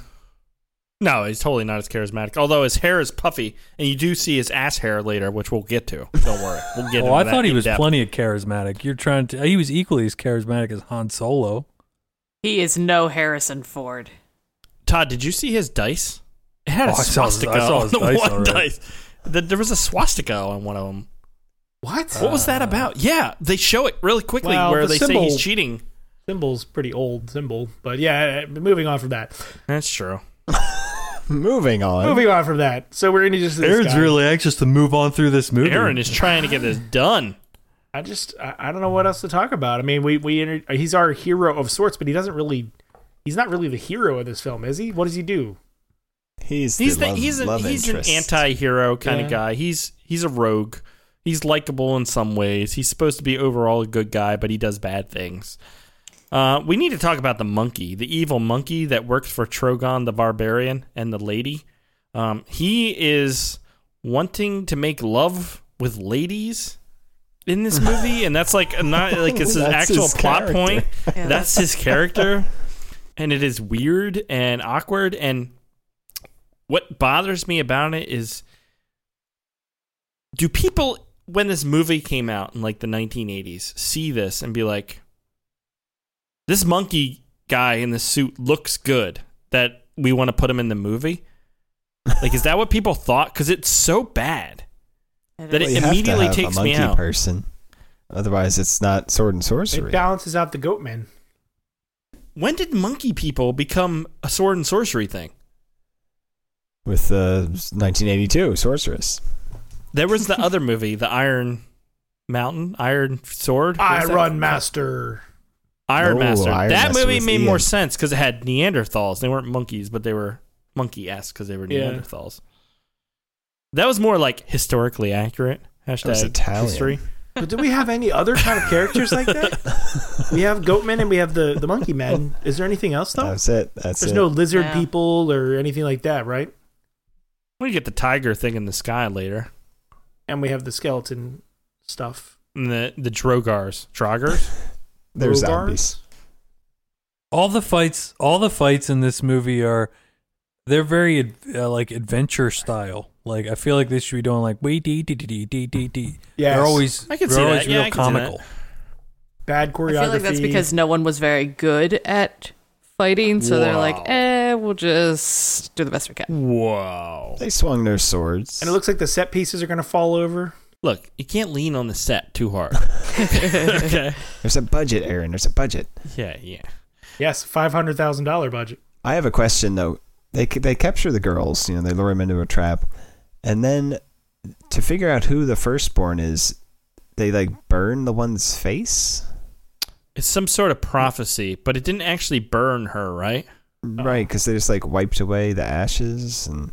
No, he's totally not as charismatic. Although his hair is puffy, and you do see his ass hair later, which we'll get to. Don't worry, we'll get. Oh, into I thought that he in was depth. plenty of charismatic. You're trying to... He was equally as charismatic as Han Solo. He is no Harrison Ford. Todd, did you see his dice? It had a Oh, I saw his- swastika I saw on his the dice one already. dice. There was a swastika on one of them. What? What was that about? Yeah, they show it really quickly Well, where the they say symbol- he's cheating. Symbol's pretty old symbol, but yeah. Moving on from that. That's true. Moving on. Moving on from that. So we're introduced to this Aaron's guy. really anxious to move on through this movie. Aaron is trying to get this done. I don't know what else to talk about. I mean, he's our hero of sorts, but he's not really the hero of this film, is he? What does he do? He's He's the an interest. anti-hero kind Yeah. of guy. He's a rogue. He's likable in some ways. He's supposed to be overall a good guy, but he does bad things. We need to talk about the monkey, the evil monkey that works for Trogon the Barbarian and the lady. He is wanting to make love with ladies in this movie, and that's like not like it's an That's actual his plot character. point. Yeah. That's his character, and it is weird and awkward. And what bothers me about it is, do people, when this movie came out in like the 1980s, see this and be like, this monkey guy in the suit looks good, that we want to put him in the movie? Like, is that what people thought? Because it's so bad that Well, it you have to immediately have takes a me monkey out. person. Otherwise, it's not sword and It sorcery. balances out the Goatman. When did monkey people become a sword and sorcery thing? With 1982 Sorceress. There was the other movie, the Iron Mountain, Iron Sword. I What's that Run called? Master. Iron Oh, Master. Iron That Master movie was made more Ian. sense because it had Neanderthals. They weren't monkeys, but they were monkey-esque because they were Yeah. Neanderthals. That was more like historically accurate. was Hashtag Italian. history. But do we have any other kind of characters like that? We have Goatman and we have the Monkey Man. Is there anything else though? That's it. There's no lizard people or anything like that, right? We get the tiger thing in the sky later, And we have the skeleton stuff. and the Drogars. They're Rogars? zombies. All the fights in this movie they're very like adventure style. Like I feel like they should be doing like Yes. They're always I can they're see always that. Yeah, real I can see comical. Bad choreography. I feel like that's because no one was very good at fighting, so they're like, we'll just do the best we can. Whoa. They swung their swords. And it looks like the set pieces are going to fall over. Look, you can't lean on the set too hard. Okay. There's a budget, Aaron. There's a budget. Yeah. Yes, $500,000 budget. I have a question though. They capture the girls. You know, they lure them into a trap, and then to figure out who the firstborn is, they like burn the one's face. It's some sort of prophecy, but it didn't actually burn her, right? Right, because they just like wiped away the ashes and.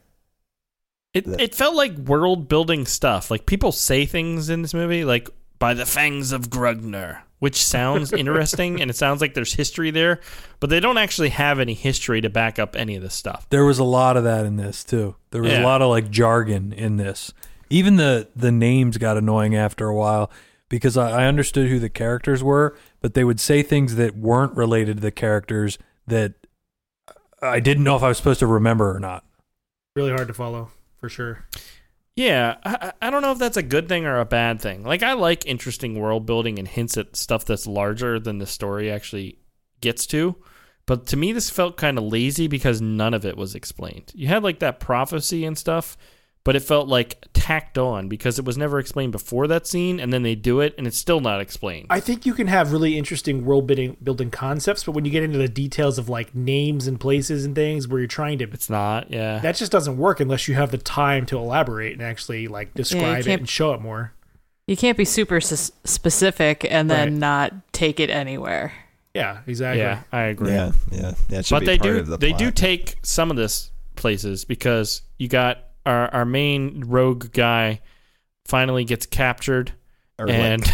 It felt like world building stuff. Like people say things in this movie, like by the fangs of Grugner, which sounds interesting and it sounds like there's history there, but they don't actually have any history to back up any of this stuff. There was a lot of that in this too. There was a lot of like jargon in this. Even the names got annoying after a while because I understood who the characters were, but they would say things that weren't related to the characters that I didn't know if I was supposed to remember or not. Really hard to follow, for sure. Yeah, I don't know if that's a good thing or a bad thing. Like, I like interesting world building and hints at stuff that's larger than the story actually gets to. But to me, this felt kind of lazy because none of it was explained. You had, like, that prophecy and stuff, but it felt, like, tacked on because it was never explained before that scene, and then they do it, and it's still not explained. I think you can have really interesting world building concepts, but when you get into the details of, like, names and places and things where you're trying to... It's not, yeah. That just doesn't work unless you have the time to elaborate and actually, like, describe it and show it more. You can't be super specific and then not take it anywhere. Yeah, exactly. Yeah, I agree. Yeah. It should But be they part do of the they plot. do take some of this places because you got our main rogue guy finally gets captured and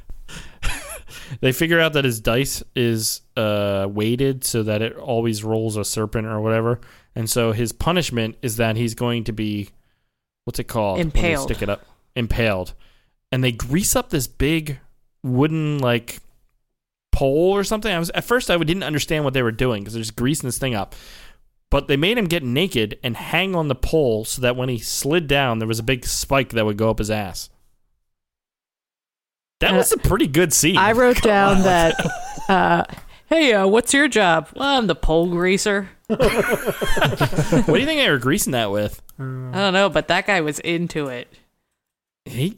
they figure out that his dice is weighted so that it always rolls a serpent or whatever, and so his punishment is that he's going to be, what's it called? Impaled. When they stick it up. Impaled. And they grease up this big wooden like pole or something. At first I didn't understand what they were doing because they're just greasing this thing up. But they made him get naked and hang on the pole so that when he slid down, there was a big spike that would go up his ass. That was a pretty good scene. I wrote down that, hey, what's your job? Well, I'm the pole greaser. What do you think they were greasing that with? I don't know, but that guy was into it. He's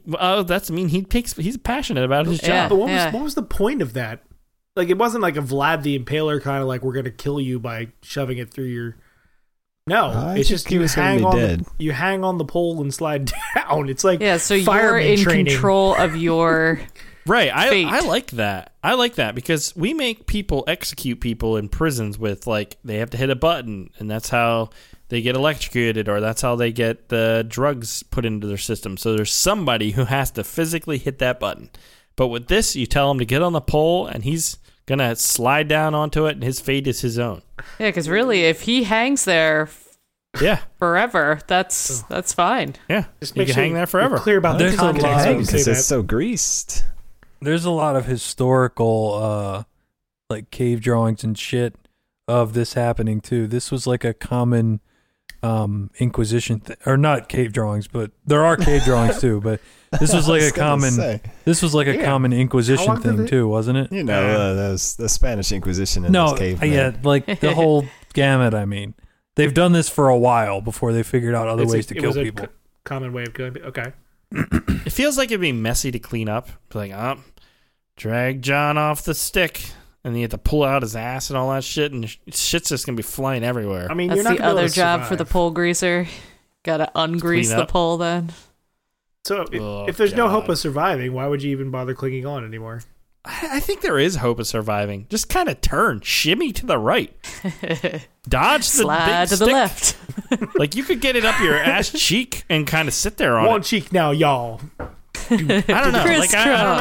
passionate about his Yeah. job. But what was the point of that? Like, it wasn't like a Vlad the Impaler kind of like, we're going to kill you by shoving it through your... No, I it's think just he you was gonna hang be on dead. you hang on the pole and slide down. It's like Yeah, so you're fireman in training. control of your... Right, fate. I like that. I like that because we make people execute people in prisons with, like, they have to hit a button, and that's how they get electrocuted, or that's how they get the drugs put into their system. So there's somebody who has to physically hit that button. But with this, you tell him to get on the pole, and he's going to slide down onto it, and his fate is his own. Yeah, because really, if he hangs there Yeah, forever, that's fine. yeah. Just You make can sure hang there forever. you're clear about There's the a context lot when you because say it's that. so greased. There's a lot of historical like cave drawings and shit of this happening too. This was like a common Inquisition or not cave drawings, but there are cave drawings too, but this was like a common common Inquisition thing too, wasn't it? You know, those the Spanish Inquisition and No, those cavemen. yeah, like the whole gamut. I mean, they've done this for a while before they figured out other ways to it kill was a people. common way of killing people. Okay. It feels like it'd be messy to clean up. Like, drag John off the stick, and you have to pull out his ass and all that shit, and shit's just gonna be flying everywhere. I mean, That's you're not the gonna be able other to job for the survive. pole greaser. Gotta ungrease Clean the up. pole then. So Oh, if there's no God. hope of surviving, why would you even bother clinging on anymore? I think there is hope of surviving. Just kind of turn, shimmy to the right, dodge the Slide big to the stick. left. Like you could get it up your ass cheek and kind of sit there on One it. cheek now, y'all. I don't know. Like,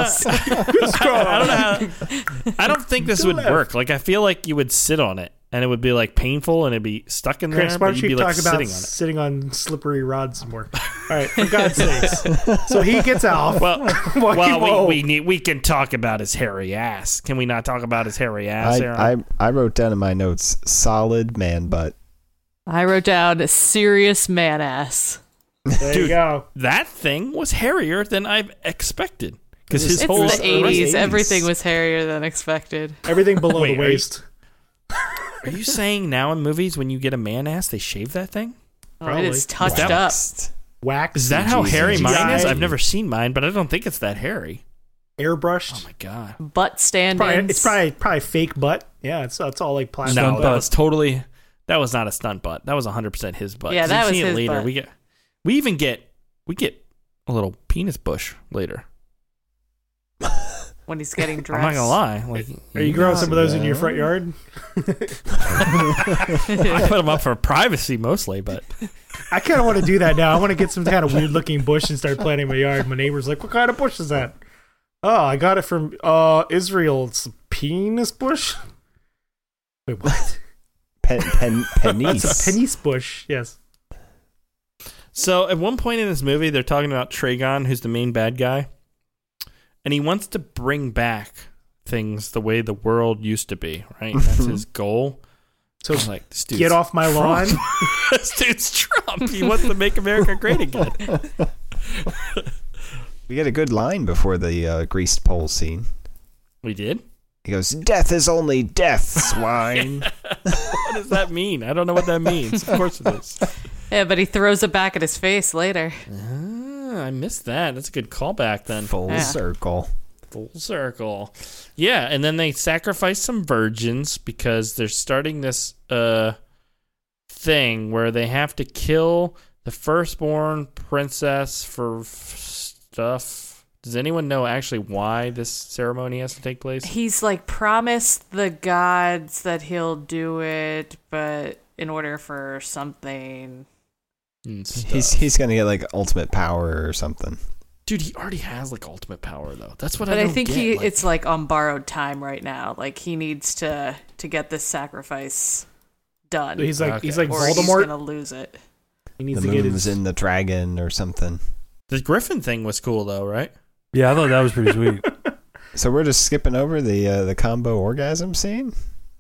I don't think this would work. Like, I feel like you would sit on it and it would be like painful and it'd be stuck in Chris, there. why But don't you'd you be like talk about sitting on slippery rods more? All right, for God's sakes. So he gets off. Well, we can talk about his hairy ass. Can we not talk about his hairy ass, Aaron? I wrote down in my notes, solid man butt. I wrote down a serious man ass. There you go. That thing was hairier than I've expected. Because his It's whole the 80s. 80s. Everything was hairier than expected. Everything below Wait, the waist. Are you saying now in movies when you get a man ass, they shave that thing? Oh, it is Probably. touched up. Wax. Is that how hairy mine is? CGI. I've never seen mine, but I don't think it's that hairy. Airbrushed. Oh my god! Butt stand-ins. It's probably fake butt. Yeah, it's all like plastic. No, Stunt that butt. was totally. That was not a stunt butt. That was 100% his butt. Yeah, 'Cause that we've was seen it his later. butt. We get a little penis bush later. When he's getting dressed. I'm not gonna lie. Like, Are you growing some of those in your front yard? I put them up for privacy mostly, but I kind of want to do that now. I want to get some kind of weird looking bush and start planting my yard. My neighbor's like, "What kind of bush is that?" Oh, I got it from Israel. It's a penis bush. Wait, what? Penis. That's a penis bush. Yes. So at one point in this movie, they're talking about Tragon, who's the main bad guy, and he wants to bring back things the way the world used to be. Right, that's his goal. So I'm like, this dude's get off my lawn. this dude's Trump. He wants to make America great again. We get a good line before the greased pole scene. We did. He goes, "Death is only death, swine." What does that mean? I don't know what that means. Of course it is. Yeah, but he throws it back at his face later. I missed that. That's a good callback then. Full Yeah. circle. Full circle. Yeah, and then they sacrifice some virgins because they're starting this thing where they have to kill the firstborn princess for stuff. Does anyone know actually why this ceremony has to take place? He's like promised the gods that he'll do it, but in order for something. And stuff. He's gonna get like ultimate power or something. Dude, he already has like ultimate power though. That's what But I I don't think get. it's like on borrowed time right now. Like he needs to get this sacrifice done. He's like Okay. or he's Voldemort. gonna lose it. He needs The to get moon's his. in the dragon or something. The Griffin thing was cool though, right? Yeah, I thought that was pretty sweet. So we're just skipping over the combo orgasm scene.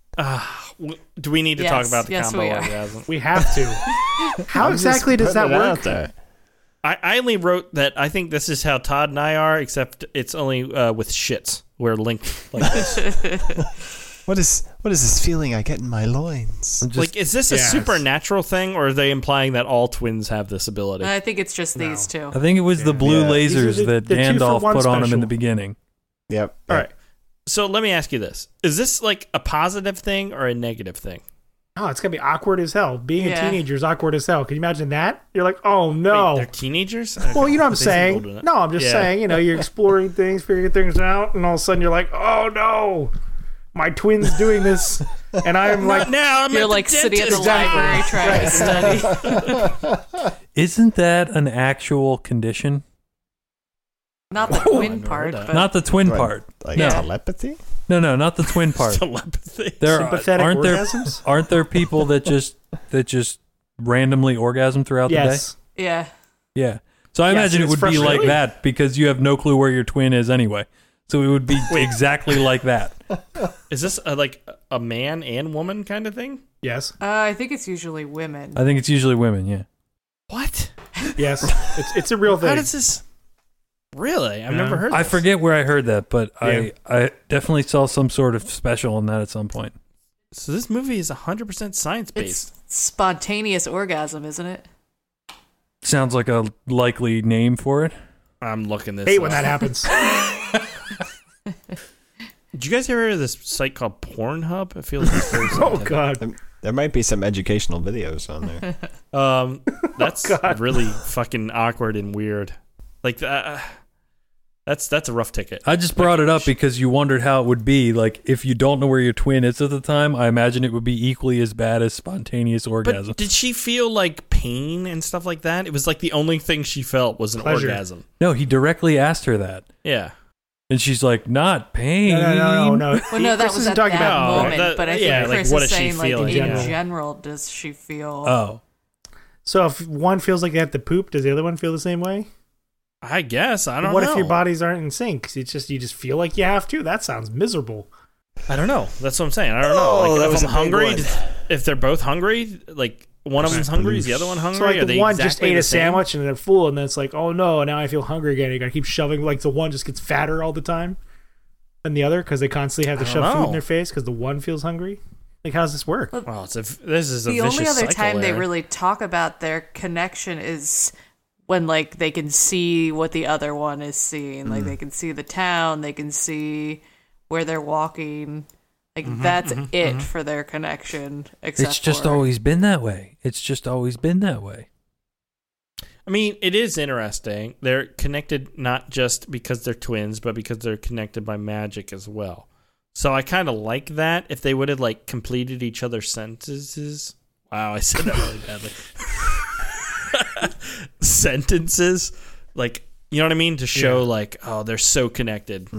Do we need to talk Yes. about the Yes, combo we are. orgasm? We have to. How I'm just exactly does that putting it out work? there. I only wrote that I think this is how Todd and I are, except it's only with shits. We're linked like this. What is this feeling I get in my loins? I'm just- Like, is this a Yes. supernatural thing, or are they implying that all twins have this ability? I think it's just these two. I think it was the blue Yeah. These are lasers that the 2-for-1 Gandalf put on him in special. the beginning. Yep. All right. So let me ask you this: is this like a positive thing or a negative thing? Oh, it's gonna be awkward as hell. Being a Yeah. teenager is awkward as hell. Can you imagine that? You're like, oh no. Wait, they're teenagers. Well, you know what I'm They seem saying. older than- No, I'm just Yeah. saying. You know, you're exploring things, figuring things out, and all of a sudden you're like, oh no, my twin's doing this, and I'm like, Now I'm You're at the like sitting at the dentist. library trying to study. Isn't that an actual condition? Not the I've twin never part, heard that. but Not the twin Right. part. Like No. telepathy? No, not the twin part. Telepathy. There sympathetic aren't orgasms. aren't there people that just randomly orgasm throughout Yes. yeah. the day? Yeah. So I Yes, imagine it it's would be like frustrating. that because you have no clue where your twin is anyway. So it would be exactly like that. Is this like a man and woman kind of thing? Yes. I think it's usually women. I think it's usually women, yeah. What? Yes. It's a real How thing. does this? Really? I've Yeah. never heard. I this. forget where I heard that, but Yeah. I definitely saw some sort of special on that at some point. So this movie is 100% science It's based. spontaneous orgasm, isn't it? Sounds like a likely name for it. I'm looking this. hate when up. that happens. Did you guys ever hear of this site called Pornhub? It feels like there's Oh something. god. There might be some educational videos on there. That's God. really fucking awkward and weird. Like, I That's a rough ticket. I just brought it up because you wondered how it would be. Like, if you don't know where your twin is at the time, I imagine it would be equally as bad as spontaneous orgasm. But did she feel like pain and stuff like that? It was like the only thing she felt was an Pleasure. orgasm. No, he directly asked her that. Yeah. And she's like, not pain. No. Well, no, that Chris was isn't at talking that about moment. But I think yeah, Chris what is is she saying, like, feeling? in Yeah. general, does she feel... Oh. So if one feels like they have to poop, does the other one feel the same way? I guess. I don't know. What if your bodies aren't in sync? It's just you just feel like you have to. That sounds miserable. I don't know. That's what I'm saying. I don't know. Oh, that Like, was if I'm a big hungry, one. if they're both hungry, like one of them's hungry, is the other one hungry? So like Are they the one just exactly ate the a same? sandwich and they're full, and then it's like, oh no, now I feel hungry again. You gotta keep shoving. Like the one just gets fatter all the time than the other because they constantly have to I shove don't food know. in their face because the one feels hungry. Like how does this work? Well, this is a The vicious only other cycle time they there. really talk about their connection is when, like, they can see what the other one is seeing. Like, they can see the town, they can see where they're walking. Like, that's it for their connection. Except It's just for, always been that way. It's just always been that way. I mean, it is interesting. They're connected not just because they're twins, but because they're connected by magic as well. So I kind of like that. If they would have like completed each other's sentences. Wow, I said that really badly. Sentences, like, you know what I mean, to show like, oh, they're so connected.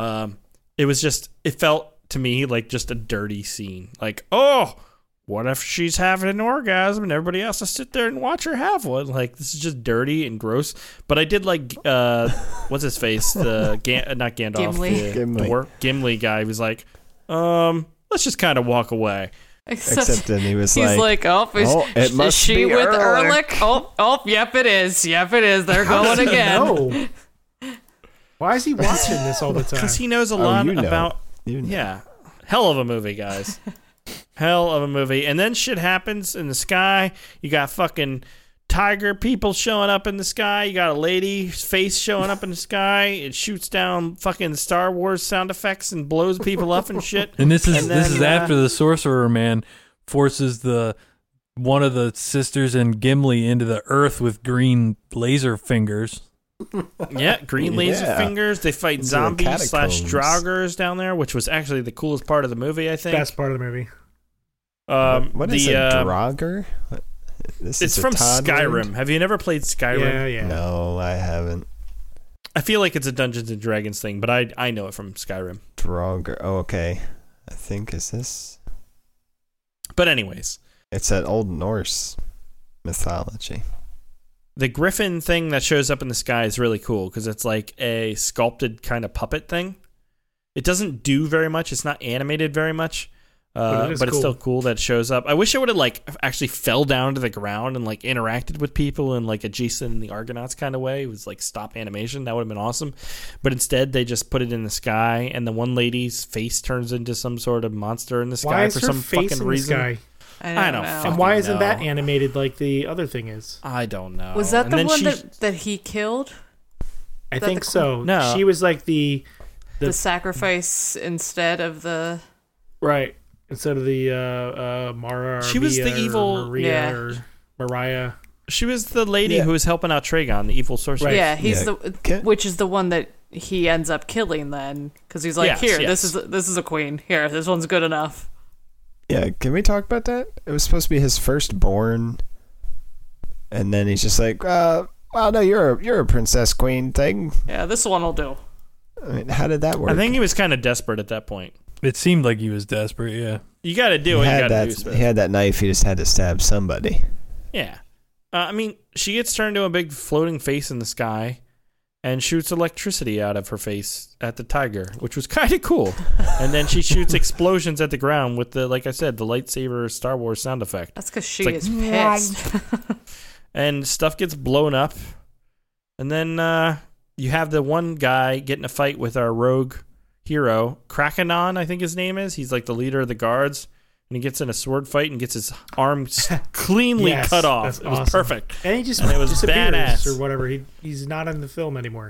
It was just, it felt to me like just a dirty scene. Like, oh, what if she's having an orgasm and everybody else will sit there and watch her have one? Like, this is just dirty and gross. But I did like, what's his face? The not Gandalf, Gimli. the Gimli guy. He was like, let's just kind of walk away. Except then he was he's like, oh, it is must she be with Ehrlich. Oh, yep, it is. Yep, it is. They're going again. No. Why is he watching this all the time? Because he knows a lot you know. about. You know. Yeah, hell of a movie, guys. Hell of a movie. And then shit happens in the sky. You got fucking tiger people showing up in the sky. You got a lady's face showing up in the sky. It shoots down fucking Star Wars sound effects and blows people up and shit. And this is And then, this is after the sorcerer man forces one of the sisters and Gimli into the earth with green laser fingers. Yeah, green laser Yeah. fingers. They fight Into the zombies / catacombs. draugrs down there, which was actually the coolest part of the movie, I think. Best part of the movie. What is a Draugr? This It's is a from Todd Skyrim. word? Have you never played Skyrim? Yeah. No, I haven't. I feel like it's a Dungeons and Dragons thing, but I know it from Skyrim. Draugr. Oh, okay. I think is this. But anyways, It's that Old Norse mythology. the griffin thing that shows up in the sky is really cool because it's like a sculpted kind of puppet thing. It doesn't do very much. It's not animated very much. But But it's still cool that it shows up. I wish it would have like actually fell down to the ground and like interacted with people in like a Jason and the Argonauts kind of way. It was like stop animation. That would have been awesome. But instead, they just put it in the sky, and the one lady's face turns into some sort of monster in the sky Why is for her some face fucking in reason. the sky? I don't know. fucking And why isn't that know. animated like the other thing is? I don't know. Was that And the then one she- that he killed? I that think the- so. No. She was like the The sacrifice instead of the... right instead of the Mara. Or She was the Mia or evil- Maria Yeah. or Mariah. She was the lady Yeah. who was helping out Tragon, the evil sorcerer. Right. Yeah, he's Yeah. the... Which is the one that he ends up killing then. Because he's like, Yes, here, yes. this is a queen. Here, this one's good enough. Yeah, can we talk about that? It was supposed to be his firstborn, and then he's just like, well, no, you're a princess queen thing. Yeah, this one will do. I mean, how did that work? I think he was kind of desperate at that point. It seemed like he was desperate, yeah. You got to do he what you had got to that. do. Smith. He had that knife. He just had to stab somebody. Yeah. I mean, she gets turned to a big floating face in the sky and shoots electricity out of her face at the tiger, which was kind of cool. And then she shoots explosions at the ground with the, like I said, the lightsaber Star Wars sound effect. That's because she like, is pissed. And stuff gets blown up. And then you have the one guy get in a fight with our rogue hero, Krakenon, I think his name is. He's like the leader of the guards. And he gets in a sword fight and gets his arm cleanly Yes, cut off. that's It was awesome. perfect. And he just And it was disappears badass. or whatever. He's not in the film anymore.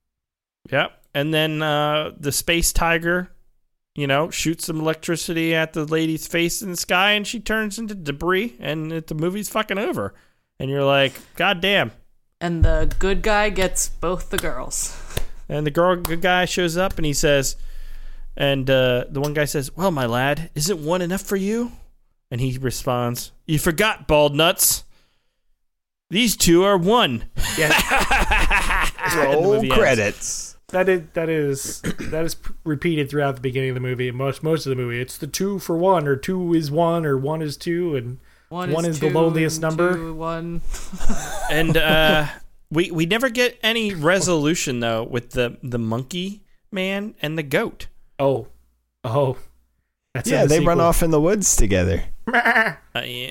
Yep. And then the space tiger, shoots some electricity at the lady's face in the sky, and she turns into debris, and the movie's fucking over. And you're like, God damn. And the good guy gets both the girls. And the good guy shows up and he says, and the one guy says, "Well, my lad, isn't one enough for you?" And he responds, "You forgot, bald nuts. These two are one." Yeah. Roll credits. That is repeated throughout the beginning of the movie. Most of the movie, it's the 2 for 1, or 2 is 1, or 1 is 2, and one is the loneliest number. 2, 1. And we never get any resolution though with the monkey man and the goat. Oh, that's Yeah, in the they run sequel. off in the woods together. Yeah.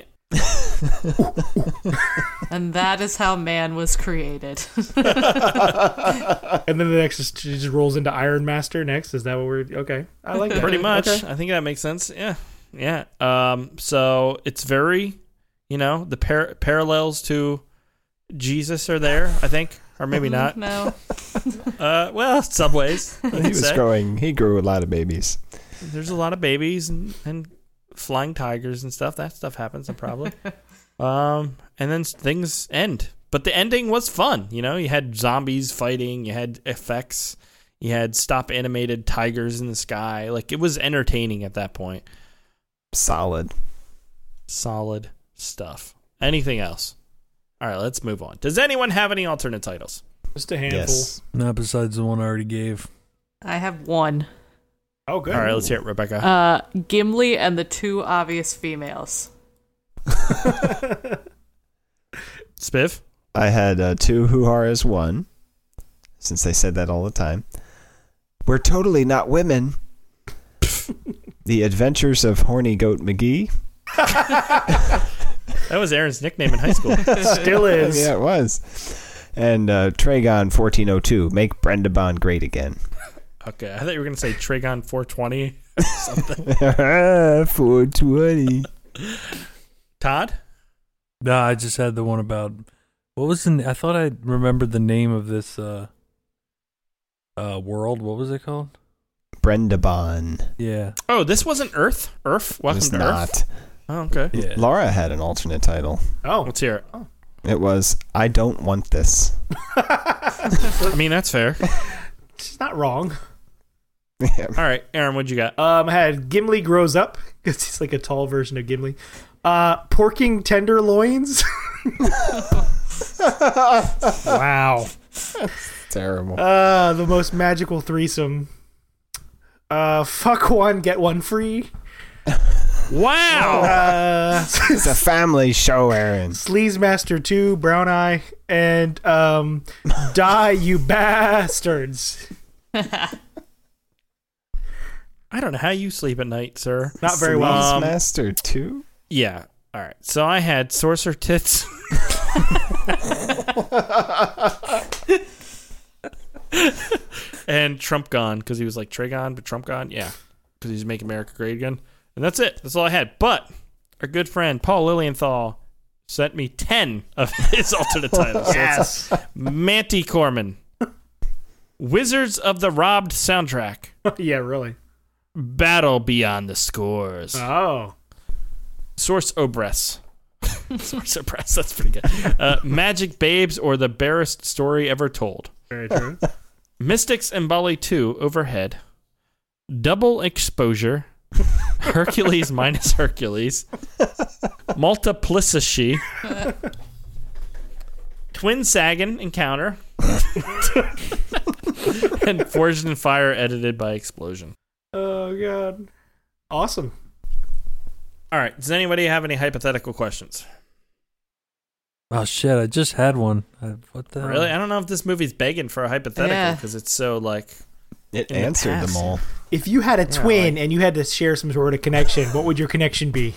And that is how man was created. And then the next just rolls into Iron Master next. Is that what we're okay? I like that. Pretty much. Okay. I think that makes sense. Yeah. So it's very, the parallels to Jesus are there, I think, or maybe not. No. Well, some ways. He grew a lot of babies. There's a lot of babies and flying tigers and stuff. That stuff happens, probably. And then things end. But the ending was fun. You had zombies fighting. You had effects. You had stop animated tigers in the sky. Like, it was entertaining at that point. Solid stuff. Anything else? All right, let's move on. Does anyone have any alternate titles? Just a handful. Yes. Not besides the one I already gave. I have one. Oh, good. All right, let's hear it, Rebecca. Gimli and the 2 obvious females. Spiv? I had 2 who are as 1, since they said that all the time. We're totally not women. The Adventures of Horny Goat McGee. That was Aaron's nickname in high school. Still is. Yeah, it was. And Tragon 1402, Make Brenda Bond Great Again. Okay, I thought you were going to say Tragon 420 or something. 420. Todd? No, I just had the one about what was I thought I remembered the name of this world. What was it called? Brenda Bond. Yeah. Oh, this wasn't Earth? Earth? It Welcome was to not. Earth? Oh, okay. Yeah. Laura had an alternate title. Oh, Let's hear it. It was I Don't Want This. I mean, that's fair. she's not wrong. All right, Aaron, what'd you got? I had Gimli grows up because he's like a tall version of Gimli. Porking tenderloins. Wow. Terrible. The most magical threesome. Fuck one, get one free. Wow! It's a family show, Aaron. Sleaze Master 2, Brown Eye, and Die, you bastards. I don't know how you sleep at night, sir. Not very well. Sleaze Master 2? Yeah. All right. So I had Sorcerer Tits. And Trump Gone, because he was like Tragon, but Trump Gone. Yeah. Because he's Make America Great Again. And that's it. That's all I had. But our good friend Paul Lilienthal sent me 10 of his alternate titles. So Yes. Manti Corman. Wizards of the Robbed soundtrack. Yeah, really. Battle Beyond the Scores. Oh. Source Obress. Source Obress, that's pretty good. Magic Babes or the Barest Story Ever Told. Very true. Mystics and Bali 2 Overhead. Double Exposure. Hercules minus Hercules. Multiplicity. Twin Sagan Encounter. And Forged in Fire edited by Explosion. Oh, God. Awesome. All right. Does anybody have any hypothetical questions? Oh shit! I just had one. What the hell? Really? I don't know if this movie's begging for a hypothetical Yeah. because it's so like. It In the answered them past. all. If you had a twin and you had to share some sort of connection, what would your connection be?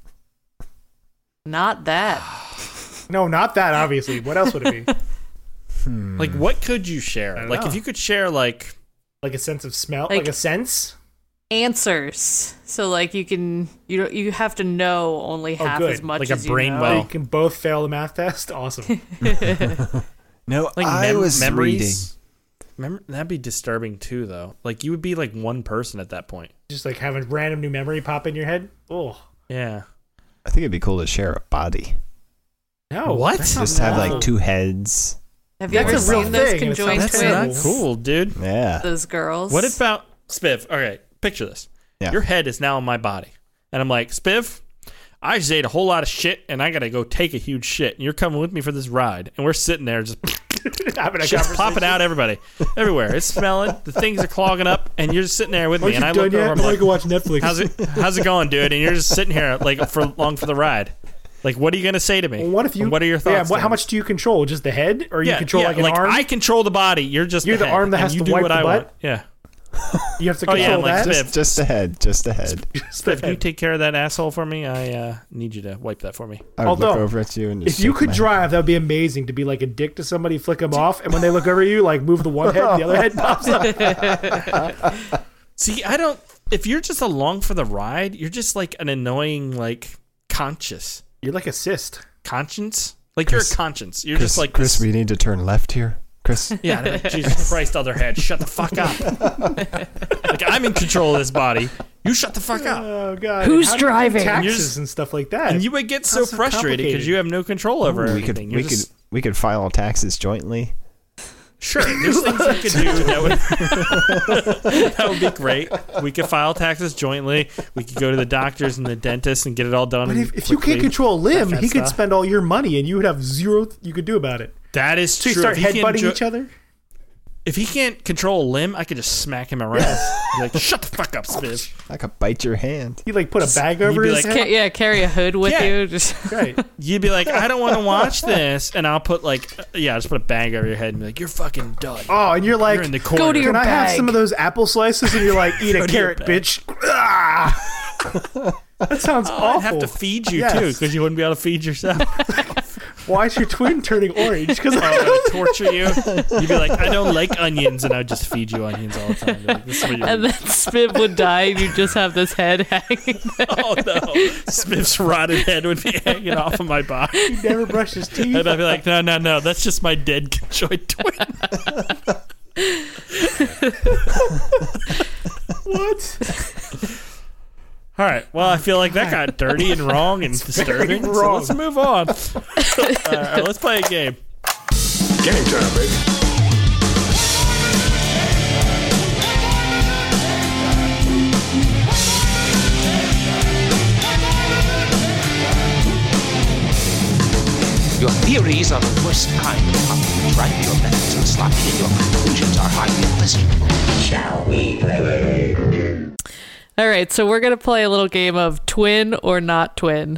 Not that. No, not that, obviously. What else would it be? Like, what could you share? I don't Like, know. if you could share, like, Like a sense of smell? Like- Like a sense? Answers. So like you have to know only half good. as much Like a as brain you know. well. You can both fail the math test? Awesome. No, like I was reading. memories. That'd be disturbing too, though. Like, you would be like one person at that point. Just like have a random new memory pop in your head? Oh. Yeah. I think it'd be cool to share a body. No. What? that sounds Just have awful. like 2 heads Have you That's ever a real seen those thing, and it conjoined sounds That's twins? not cool, dude. Yeah. Those girls. What about Spiv? Okay, picture this. Yeah. Your head is now in my body. And I'm like, Spiv, I just ate a whole lot of shit and I got to go take a huge shit. And you're coming with me for this ride. And we're sitting there just Having a shit's conversation. popping out everywhere. It's smelling. The things are clogging up. And you're just sitting there with me. And I look over, I'm I like, can watch Netflix. how's it going, dude? And you're just sitting here like along for the ride. Like, what are you going to say to me? Well, what if you? And what are your thoughts? Yeah. How Dan? much do you control? Just the head, or you control like an arm? I control the body. You're just You're the head, arm that and has you to do wipe what the I butt? want. Yeah. You have to Oh, control yeah, like that. Spiv. Just the head. Just the head. Just the If you head. take care of that asshole for me, I need you to wipe that for me. I would look Although, over at you and just If you shake could my head. drive, that would be amazing. To be like a dick to somebody, flick them off, and when they look over at you, like move the one head, the other head pops up. See, I don't. If you're just along for the ride, you're just like an annoying, like conscience. You're like a cyst. Conscience? Like Chris- you're a conscience. You're Chris, just like Chris, this. we need to turn left here. Chris. Yeah, they're like, Jesus Christ, other head, shut the fuck up. Like, I'm in control of this body. You shut the fuck up. Oh god. Who's How do you pay driving? You're Taxes just- and stuff like that. And you would get so How's it frustrated because complicated? you have no control over we could everything. You're just- we could file taxes jointly. Sure, there's things you could do that would be great. We could file taxes jointly. We could go to the doctors and the dentist and get it all done. But if you quickly. can't control a limb, That he could stuff. spend all your money, and you would have zero you could do about it. That is So you true. start If he can't headbutting each other. If he can't control a limb, I could just smack him around. Be like, shut the fuck up, Spiv. I could bite your hand. He like put a bag over be his like, head. Carry a hood with Yeah. you. Just Right. You'd be like, I don't want to watch this, and I'll put like, just put a bag over your head and be like, you're fucking done. Oh, and you're like, You're in the corner. Go to your can I have bag. some of those apple slices? And you're like, eat a Go to your carrot, bag. bitch. Ah! That sounds awful. I'd have to feed you Yes. too, because you wouldn't be able to feed yourself. Why is your twin turning orange? Because I would torture you. You'd be like, I don't like onions, and I'd just feed you onions all the time. Be like, this is what you're and then Spiv would die, and you just have this head hanging. Oh no! Smith's rotted head would be hanging off of my body, he never brushed his teeth. and I'd be like, no, that's just my dead conjoined twin. What? All right. Well, I feel like that got dirty and wrong and disturbing. So wrong. let's move on. All right, let's play a game. Game time, baby. Your theories are the worst kind of compliment, right? Your methods are sloppy and your conclusions are highly questionable. Shall we play? All right, so we're gonna play a little game of twin or not twin.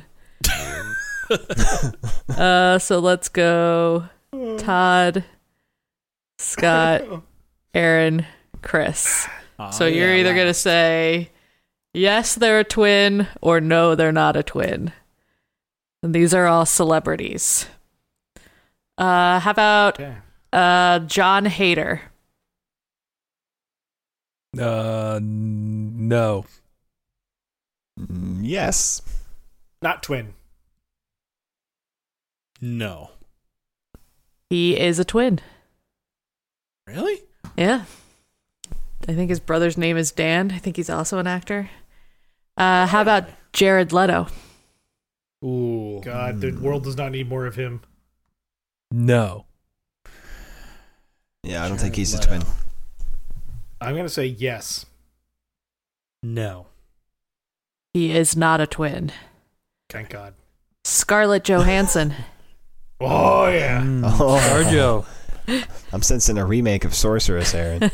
So let's go. Todd, Scott, Aaron, Chris. So you're either gonna say yes, they're a twin, or no, they're not a twin. And these are all celebrities. How about John Hader? No. Yes. Not twin. No. He is a twin. Really? Yeah. I think his brother's name is Dan. I think he's also an actor. How about Jared Leto? Ooh. God, the world does not need more of him. No. Yeah, I don't think Jared he's a Leto. twin. I'm gonna say yes. No. He is not a twin. Thank God. Scarlett Johansson. Oh yeah. Oh. Arjo. I'm sensing a remake of Sorceress, Aaron.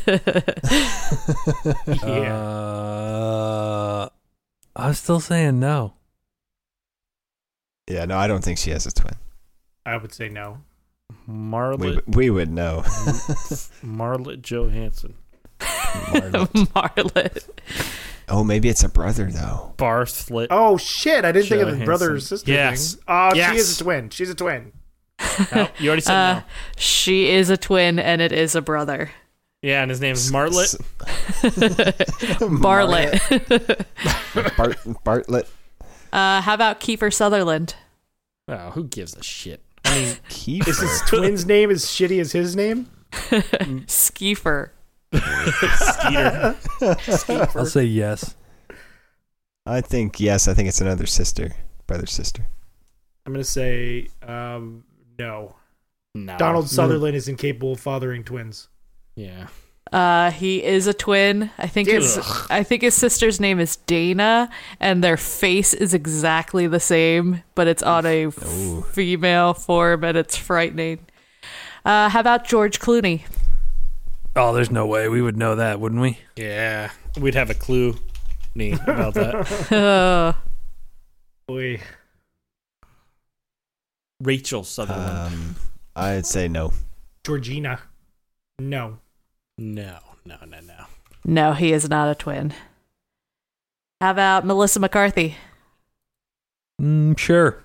Yeah. I'm still saying no. Yeah, no, I don't think she has a twin. I would say no. Marlet We would know. Marlet Johansson. Marlet. Oh, maybe it's a brother though. Barthlet. Oh shit! I didn't think of the brother or Johansson. sister Yes. thing. Oh, Yes. she is a twin. She's a twin. No, you already said no. She is a twin, and it is a brother. Yeah, and his name is Martlet. Bartlett. Bartlett. How about Kiefer Sutherland? Oh, who gives a shit? I mean, Kiefer. Is his twin's name as shitty as his name? Skeefer. Skeeter. I'll say yes. I think yes. I think it's another sister, brother sister. I'm gonna say no. No. Donald Sutherland is incapable of fathering twins. Yeah. He is a twin. I think his sister's name is Dana, and their face is exactly the same, but it's on a female form, and it's frightening. How about George Clooney? Oh, there's no way we would know that, wouldn't we? Yeah. We'd have a clue about that. Boy. Rachel Sutherland. I'd say no. Georgina. No. No. No, he is not a twin. How about Melissa McCarthy? Sure.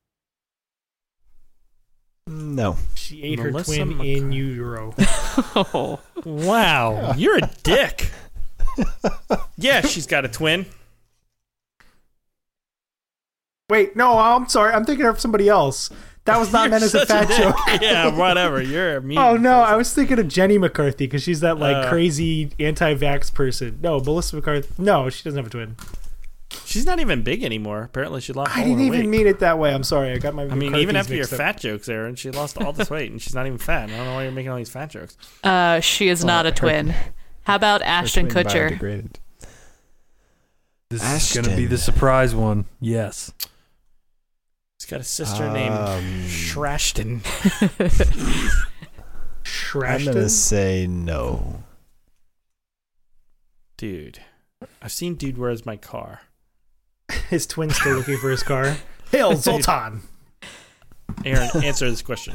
No. She ate Melissa her twin McCarthy. in utero. Oh. Wow. You're a dick. Yeah, she's got a twin. Wait, no, I'm sorry. I'm thinking of somebody else. That was not You're meant as a such fat dick. joke. Yeah, whatever. You're a mean. Oh, no, I was thinking of Jenny McCarthy because she's that Uh. crazy anti-vax person. No, Melissa McCarthy. No, she doesn't have a twin. She's not even big anymore. Apparently, she lost I all didn't her even weight. mean it that way. I'm sorry. I got my. I mean, McCarthys even after your mixed up. fat jokes, Aaron, she lost all this weight, and she's not even fat. I don't know why you're making all these fat jokes. She is not a twin. How about Ashton Her twin Kutcher? biodegraded. This is going to be the surprise one. Yes. He's got a sister named Shrashton. I'm gonna say no. Dude, I've seen Dude, Where's My Car? His twin's still looking for his car. Hail Zoltan. Aaron, answer this question.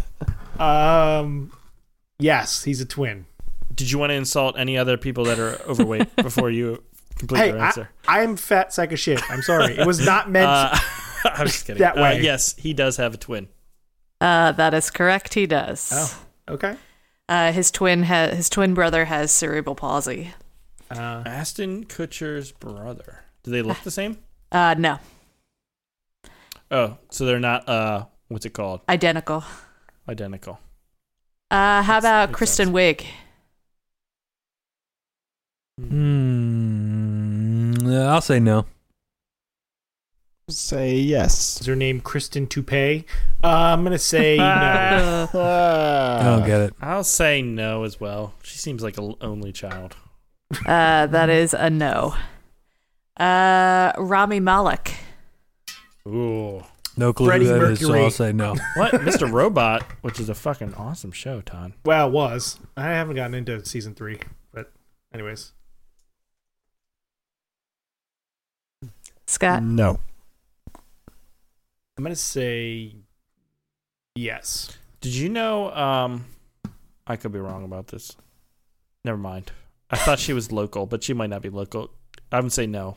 Yes, he's a twin. Did you want to insult any other people that are overweight before you complete Hey, your answer? I'm fat sack of shit. I'm sorry. It was not meant I was just kidding. that way. Yes, he does have a twin. That is correct. He does. Oh, okay. His twin brother has cerebral palsy. Ashton Kutcher's brother. Do they look the same? No, Oh, so they're not, what's it called? identical. Identical. How about makes Kristen sense. Wiig? I'll say no. Say yes. Is her name Kristen Toupee? I'm going to say no. I don't get it. I'll say no as well. She seems like an only child. That is a no. Rami Malek. Ooh. No clue Freddie who that is, so Mercury. I'll say no. What? Mr. Robot, which is a fucking awesome show, Todd. Well, it was. I haven't gotten into season 3, but anyways. Scott. No. I'm going to say yes. Did you know, I could be wrong about this. Never mind. I thought she was local, but she might not be local. I would say no.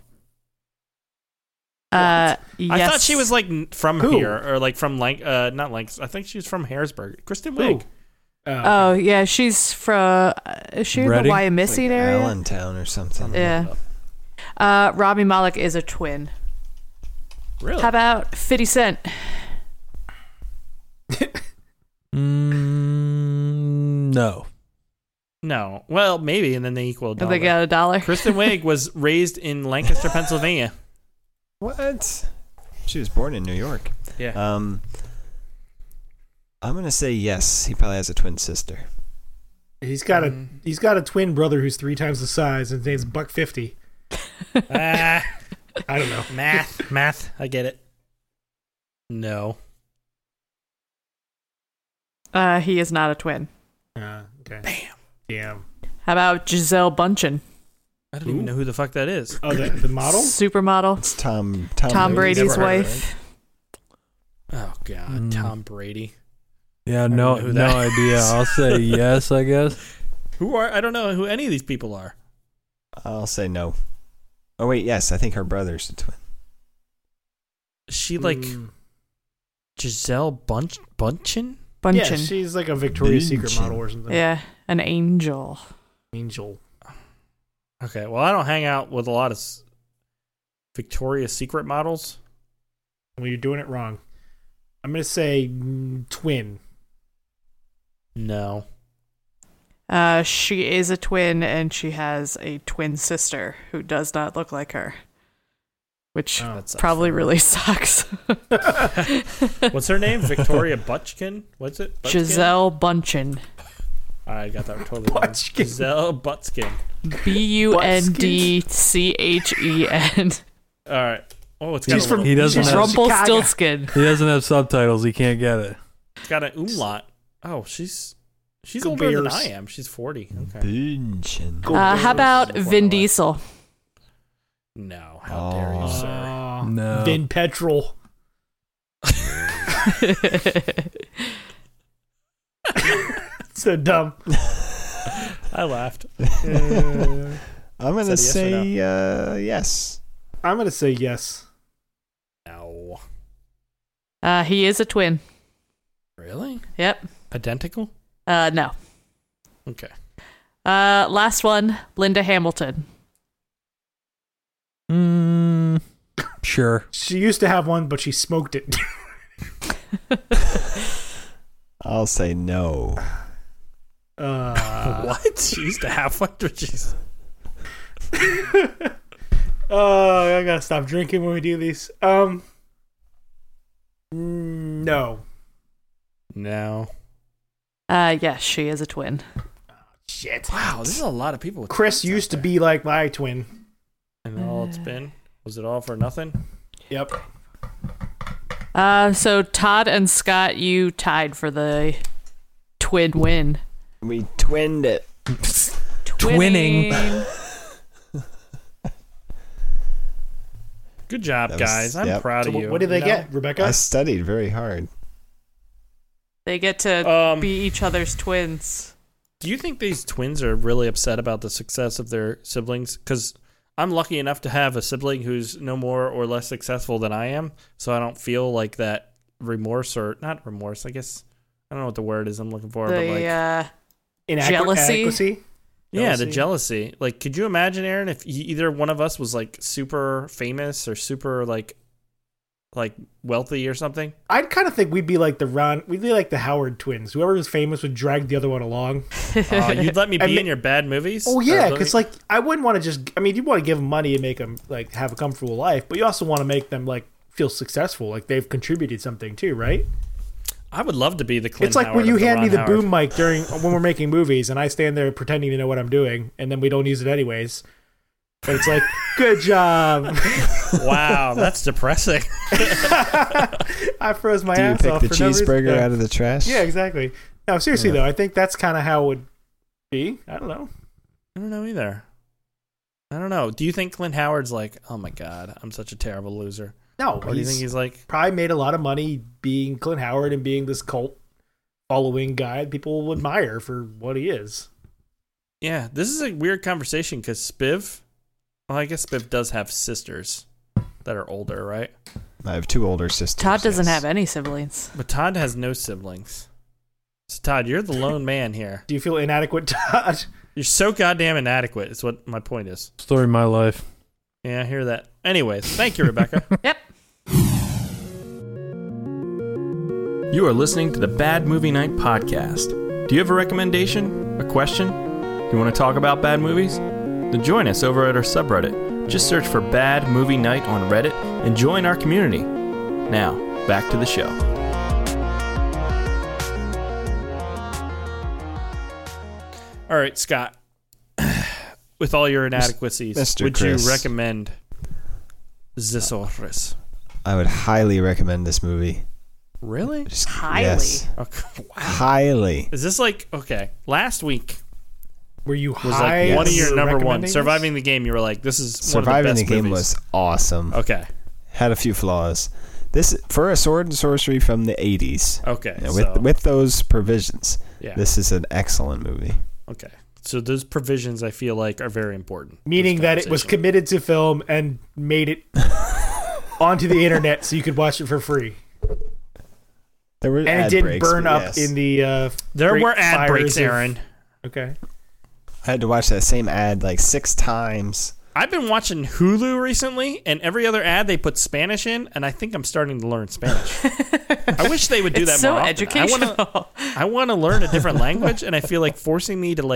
Yes. I thought she was like from Who? here or like from not Lancaster. I think she was from Harrisburg. Kristen Wiig. Oh yeah, she's from. Is she in the Reading? Wyomissing area? Allentown or something. Yeah. Rami Malek is a twin. Really? How about 50 Cent? No. No. Well, maybe, and then they equal a Have they dollar. got $1? Kristen Wiig was raised in Lancaster, Pennsylvania. What? She was born in New York. Yeah. I'm gonna say yes. He probably has a twin sister. He's got a twin brother who's 3 times the size, and his name's $1.50. I don't know. Math. I get it. No. He is not a twin. Okay. Damn. How about Giselle Bundchen? I don't even know who the fuck that is. Oh, the model? Supermodel. It's Tom Brady's Never heard of wife. Oh God, Tom Brady. Yeah, don't no know who that idea. is. I'll say yes, I guess. I don't know who any of these people are. I'll say no. Oh wait, yes. I think her brother's a twin. Is she like Giselle Bundchen? Bundchen. Yeah, she's like a Victoria's Secret Bundchen. model or something. Yeah, an angel. Angel. Okay, well, I don't hang out with a lot of Victoria's Secret models. Well, you're doing it wrong. I'm going to say twin. No. She is a twin, and she has a twin sister who does not look like her. which that sucks probably for her. really sucks. What's her name? Victoria Butchkin? What's it? Butchkin? Giselle Bundchen. I got that totally wrong. Butchkin. Giselle Butchkin. Bundchen. All right. Oh, it's got She's a from little, He doesn't she's have- from Chicago. Rumpelstiltskin. He doesn't have subtitles. He can't get it. it's got an umlaut. Oh, she's Go older than Bears. I am. She's 40. Okay. Bunchen. How about Vin Diesel? No, how dare you, sir? No. Vin Petrol. So dumb. I laughed. I'm gonna Is that a say yes yes. I'm gonna say yes. No. He is a twin. Really? Yep. Identical? No. Okay. Last one, Linda Hamilton. Sure. She used to have one, but she smoked it. I'll say no. What? She used to have one, but she's... Oh, I gotta stop drinking when we do these. No. No. Yes, she is a twin. Shit. Wow, there's a lot of people with Chris twins used out to be like my twin. there. And all it's been? Was it all for nothing? Yep. So Todd and Scott, you tied for the twin win. We twinned it. Twinning. Good job, That was- guys. I'm yep. proud So of you. what did they You know? get, Rebecca? I studied very hard. They get to be each other's twins. Do you think these twins are really upset about the success of their siblings? Because I'm lucky enough to have a sibling who's no more or less successful than I am, so I don't feel like that remorse, or not remorse, I guess. I don't know what the word is I'm looking for, but like... Jealousy? Inadequacy? Yeah, the jealousy. Like, could you imagine, Aaron, if either one of us was like super famous or super like wealthy or something? I'd kind of think we'd be like the Howard twins. Whoever was famous would drag the other one along. You'd let me be I mean- in your bad movies? Oh yeah, Or because like I wouldn't want to just. I mean, you want to give them money and make them like have a comfortable life, but you also want to make them like feel successful, like they've contributed something too, right? I would love to be the Clint It's like Howard when you of the hand me Ron the Howard. boom mic when we're making movies, and I stand there pretending to know what I'm doing, and then we don't use it anyways. But it's like, good job. Wow, that's depressing. I froze my Do you ass pick off the for no reason. cheeseburger Yeah. out of the trash? Yeah, exactly. No, seriously though, I think that's kind of how it would be. I don't know. I don't know either. I don't know. Do you think Clint Howard's like, oh my God, I'm such a terrible loser? No, Or do you think he's like, probably made a lot of money being Clint Howard and being this cult following guy people admire for what he is. yeah, this is a weird conversation because Spiv, well, I guess Spiv does have sisters that are older, right? I have two older sisters. Todd doesn't yes. have any siblings. But Todd has no siblings. So Todd, you're the lone man here. Do you feel inadequate, Todd? You're so goddamn inadequate, is what my point is. Story of my life. Yeah, I hear that. Anyways, thank you, Rebecca. Yep. You are listening to the Bad Movie Night podcast. Do you have a recommendation? A question? Do you want to talk about bad movies? Then join us over at our subreddit. Just search for Bad Movie Night on Reddit and join our community. Now, back to the show. All right, Scott. With all your inadequacies, Mr. would Chris. you recommend Thesaurus? I would highly recommend this movie. Really? Just- Highly. Yes. Okay. Wow. Highly. Is this like, okay, last week Were you was high? like one of as your you were number one. recommending this? Surviving the Game, you were like, this is Surviving one of the the best Game movies. was awesome. Okay. Had a few flaws. This for a sword and sorcery from the 80s. Okay. Yeah, so, with those provisions, yeah. this is an excellent movie. Okay. So those provisions I feel like are very important. Meaning This that it was conversation. committed to film and made it onto the internet so you could watch it for free. There were And ad it didn't breaks, burn but up yes. in the There great were ad fires breaks, of- Aaron. Okay. I had to watch that same ad like 6 times. I've been watching Hulu recently, and every other ad they put Spanish in, and I think I'm starting to learn Spanish. I wish they would do It's that so more often. educational. I want to learn a different language, and I feel like forcing me to like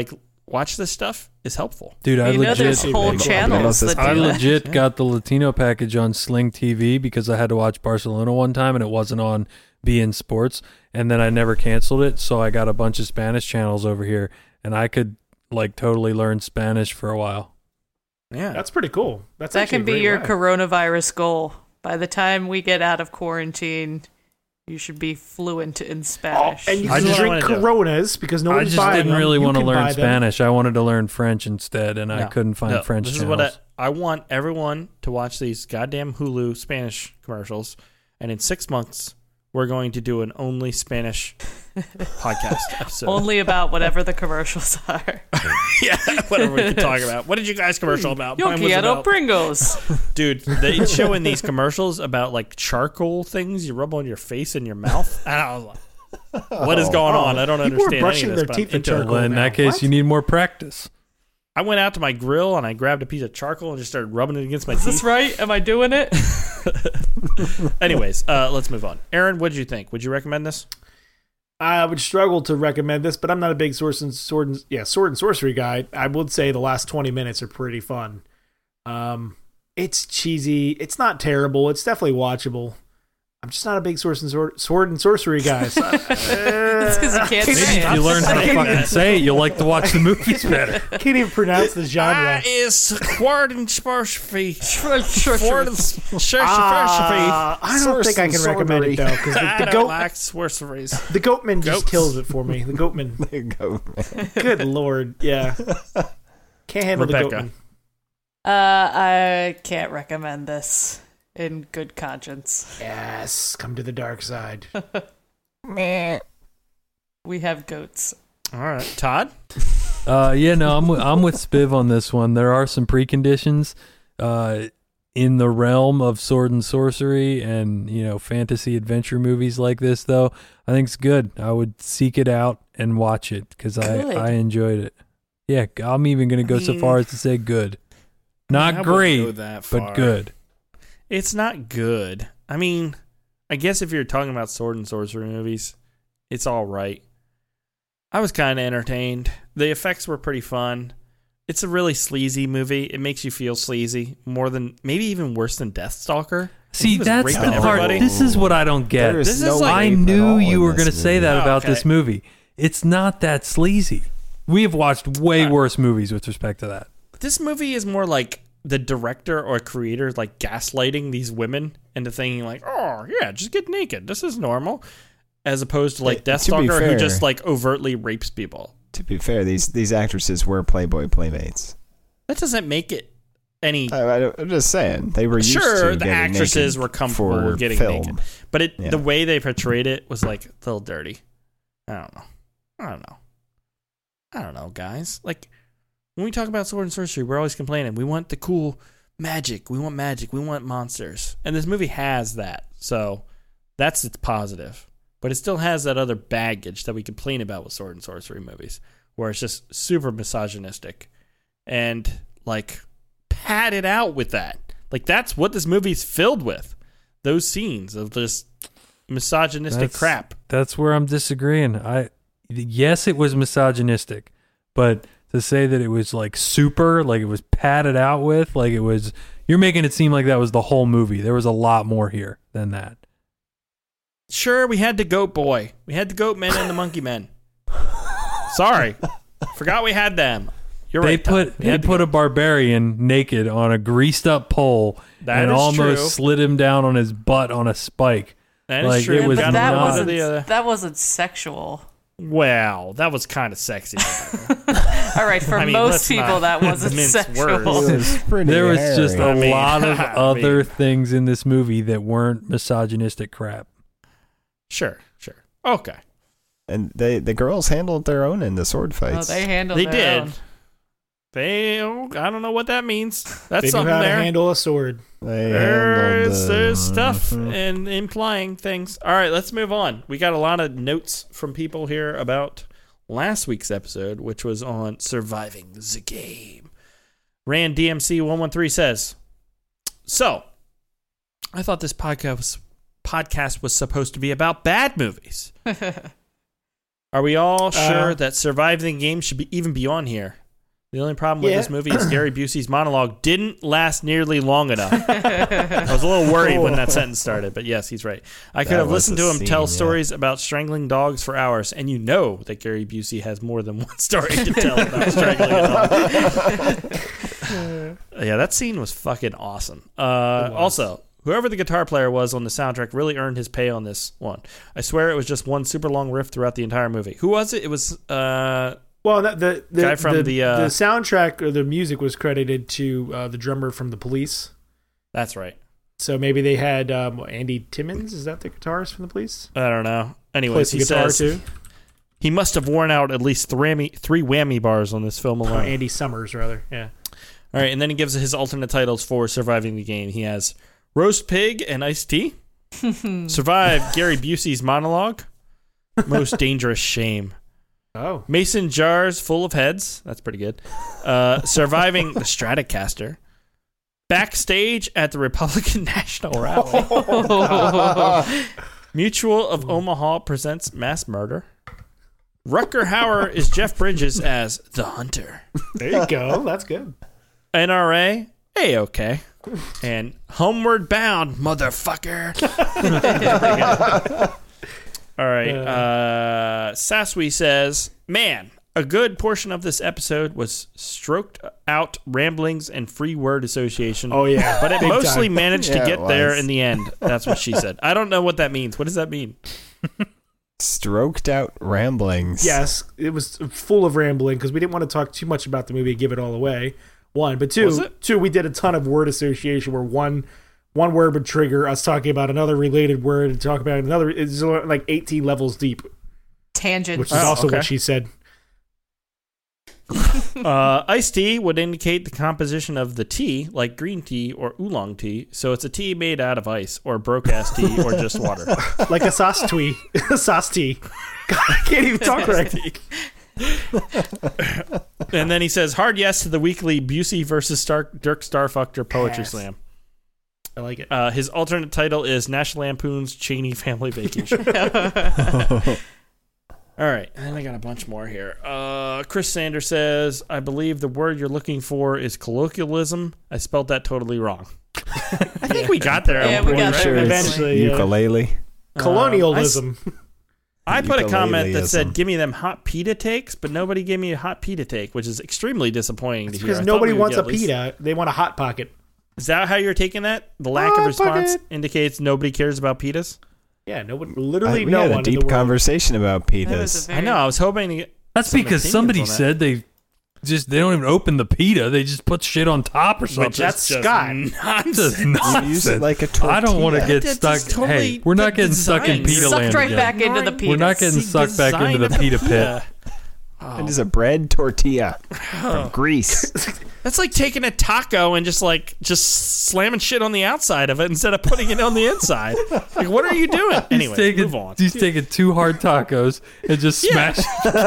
watch this stuff is helpful. Dude, I You know, there's legit, whole channels that I do that. legit got the Latino package on Sling TV because I had to watch Barcelona one time and it wasn't on beIN Sports, and then I never canceled it, so I got a bunch of Spanish channels over here, and I could like totally learn Spanish for a while. Yeah. That's pretty cool. That's That actually can a be great your way. coronavirus goal. By the time we get out of quarantine, you should be fluent in Oh, Spanish. and you I can just drink wanna do. Coronas because no I one's just buying didn't them. really You want to can learn buy them. Spanish. I wanted to learn French instead, and I No. couldn't find No, French this channels. is what I want everyone to watch these goddamn Hulu Spanish commercials, and in 6 months we're going to do an only Spanish podcast episode. Only about whatever the commercials are. Yeah, whatever we can talk about. What did you guys commercial about? Yo Mine was quiero about- pringos. Dude, they show in these commercials about like charcoal things you rub on your face and your mouth. And I was like, what is going on? I don't People were understand brushing any of their this, but teeth I'm with into it. charcoal. Well, in now. that case, What? you need more practice. I went out to my grill and I grabbed a piece of charcoal and just started rubbing it against my Is this teeth. right? Am I doing it? Anyways, let's move on. Aaron, what did you think? Would you recommend this? I would struggle to recommend this, but I'm not a big sword and sorcery guy. I would say the last 20 minutes are pretty fun. It's cheesy. It's not terrible. It's definitely watchable. I'm just not a big sword and sorcery guy. So, It's because you can't Maybe say if it. you learn how to saying fucking that. say it, you'll like to watch the movies better. can't even pronounce the genre. Is sword and sorcery. Sorcery. Sword and sorcery. I don't think I can recommend it though, because I the don't goat, like sorceries. the goatman just Goats. kills it for me. The goatman. There you go, man. Good lord, yeah. Can't handle Rebecca. the goatman. I can't recommend this in good conscience. Yes, come to the dark side. We have goats. All right, Todd. Yeah, no, I'm with Spiv on this one. There are some preconditions in the realm of sword and sorcery and, you know, fantasy adventure movies like this, though. I think it's good. I would seek it out and watch it because Good. I enjoyed it. Yeah, I'm even going to go so mean- far as to say good. I Not wouldn't go great, that far. but good. It's not good. I mean, I guess if you're talking about sword and sorcery movies, it's all right. I was kind of entertained. The effects were pretty fun. It's a really sleazy movie. It makes you feel sleazy more than, maybe even worse than Deathstalker. See, He was that's the raping part. everybody. This is what I don't get. There is This no is like- I rape at knew all you in were going to this say movie. that Oh, about okay. this movie. It's not that sleazy. We have watched way worse movies with respect to that. This movie is more like the director or creator like gaslighting these women into thinking like, oh yeah, just get naked. This is normal. As opposed to like To be Deathstalker who fair- just like overtly rapes people. To be fair, these actresses were Playboy playmates. That doesn't make it any I'm just saying they were used sure to the getting actresses naked were comfortable for with getting film. naked, but Yeah. the way they portrayed it was like a little dirty. I don't know, guys. Like when we talk about sword and sorcery, we're always complaining we want the cool magic, we want monsters, and this movie has that, so that's its positive. But it still has that other baggage that we complain about with sword and sorcery movies, where it's just super misogynistic and like padded out with that. Like that's what this movie's filled with. Those scenes of just misogynistic crap. That's where I'm disagreeing. Yes, it was misogynistic, but to say that it was like super, like it was padded out with, like it was, you're making it seem like that was the whole movie. There was a lot more here than that. Sure, we had the goat boy. We had the goat men and the monkey men. Sorry. Forgot we had them. You're They right. Todd. put We they had the put a goat- barbarian naked on a greased up pole That and is almost true. slid him down on his butt on a spike. That is like, true. it was Got But that him not- out of the other- that wasn't sexual. Well, that was kind of sexy. All right, for I mean, most let's people, not that wasn't mince sexual. words. It was pretty There was just hairy. a I mean, lot of I other mean- things in this movie that weren't misogynistic crap. Sure. Okay. And the girls handled their own in the sword Oh, fights. they handled They their did. own. I don't know what that means. That's They knew something how to there. handle a sword. They handled There's the- stuff and implying things. All right, let's move on. We got a lot of notes from people here about last week's episode, which was on surviving the game. Rand DMC 113 says, "So, I thought this podcast was supposed to be about bad movies. Are we all sure that surviving the game should even be on here? The only problem with this movie is Gary Busey's monologue didn't last nearly long enough. I was a little worried when that sentence started, but yes, he's right. I could have listened to him tell stories about strangling dogs for hours, and you know that Gary Busey has more than one story to tell about strangling a dog. Yeah, that scene was fucking awesome. Also, whoever the guitar player was on the soundtrack really earned his pay on this one. I swear it was just one super long riff throughout the entire movie. Who was it? It was... Well, the guy from the soundtrack or the music was credited to the drummer from The Police. That's right. So maybe they had Andy Timmons. Is that the guitarist from The Police? I don't know. Anyways, he guitar says too. He must have worn out at least three whammy bars on this film alone. Andy Summers, rather. Yeah. All right, and then he gives his alternate titles for surviving the game. He has Roast Pig and Iced Tea. Survive Gary Busey's monologue. Most Dangerous Shame. Oh. Mason Jars Full of Heads. That's pretty good. Surviving the Stratocaster. Backstage at the Republican National Rally. Mutual of Omaha presents Mass Murder. Rutger Hauer is Jeff Bridges as The Hunter. There you go. That's good. NRA, A-OK. And Homeward Bound, motherfucker. All right. Saswi says, man, a good portion of this episode was stroked out ramblings and free word association. Oh, yeah. But it Big mostly time. managed to Yeah, get it there was. in the end. That's what she said. I don't know what that means. What does that mean? Stroked out ramblings. Yes, it was full of rambling because we didn't want to talk too much about the movie and give it all away. One, but Was two, it? we did a ton of word association where one word would trigger us talking about another related word and talk about another. It's like 18 levels deep, Tangent. which is also okay. what she said. Iced tea would indicate the composition of the tea, like green tea or oolong tea. So it's a tea made out of ice, or broke-ass tea, or just water. Like a sauce tea. Sauce tea. God, I can't even talk right. And then he says, hard yes to the weekly Busey versus Dirk Starfucker Poetry Yes. Slam. I like it. His alternate title is National Lampoon's Cheney Family Vacation. All right, and then I got a bunch more here. Chris Sanders says, I believe the word you're looking for is colloquialism. I spelled that totally wrong. I think we got there. Yeah, we got Sure, there it's eventually. Yeah. ukulele. Colonialism. I put a comment that said, Ukuleleism. give me them hot pita takes, but nobody gave me a hot pita take, which is extremely disappointing to hear. Because I thought nobody we would wants get a at least- pita. They want a hot pocket. Is that how you're taking that? The lack of Hot response pocket. indicates nobody cares about pitas? Yeah, nobody, literally We no had one a deep in the world. conversation about That was pitas. a very- I know. I was hoping to get. That's some because opinions somebody on that. said they don't even open the pita. They just put shit on top or something. Which That's is just Scott. That's nonsense. You use it like a tortilla. I don't want to get That's stuck. just totally Hey, we're not the getting stuck in design. pita land Sucked right again. back into the pita. We're not getting sucked back into the pita pit. It is a bread tortilla from Greece. That's like taking a taco and just slamming shit on the outside of it instead of putting it on the inside. Like, what are you doing? Anyway, move on. He's taking 2 hard tacos and just smash.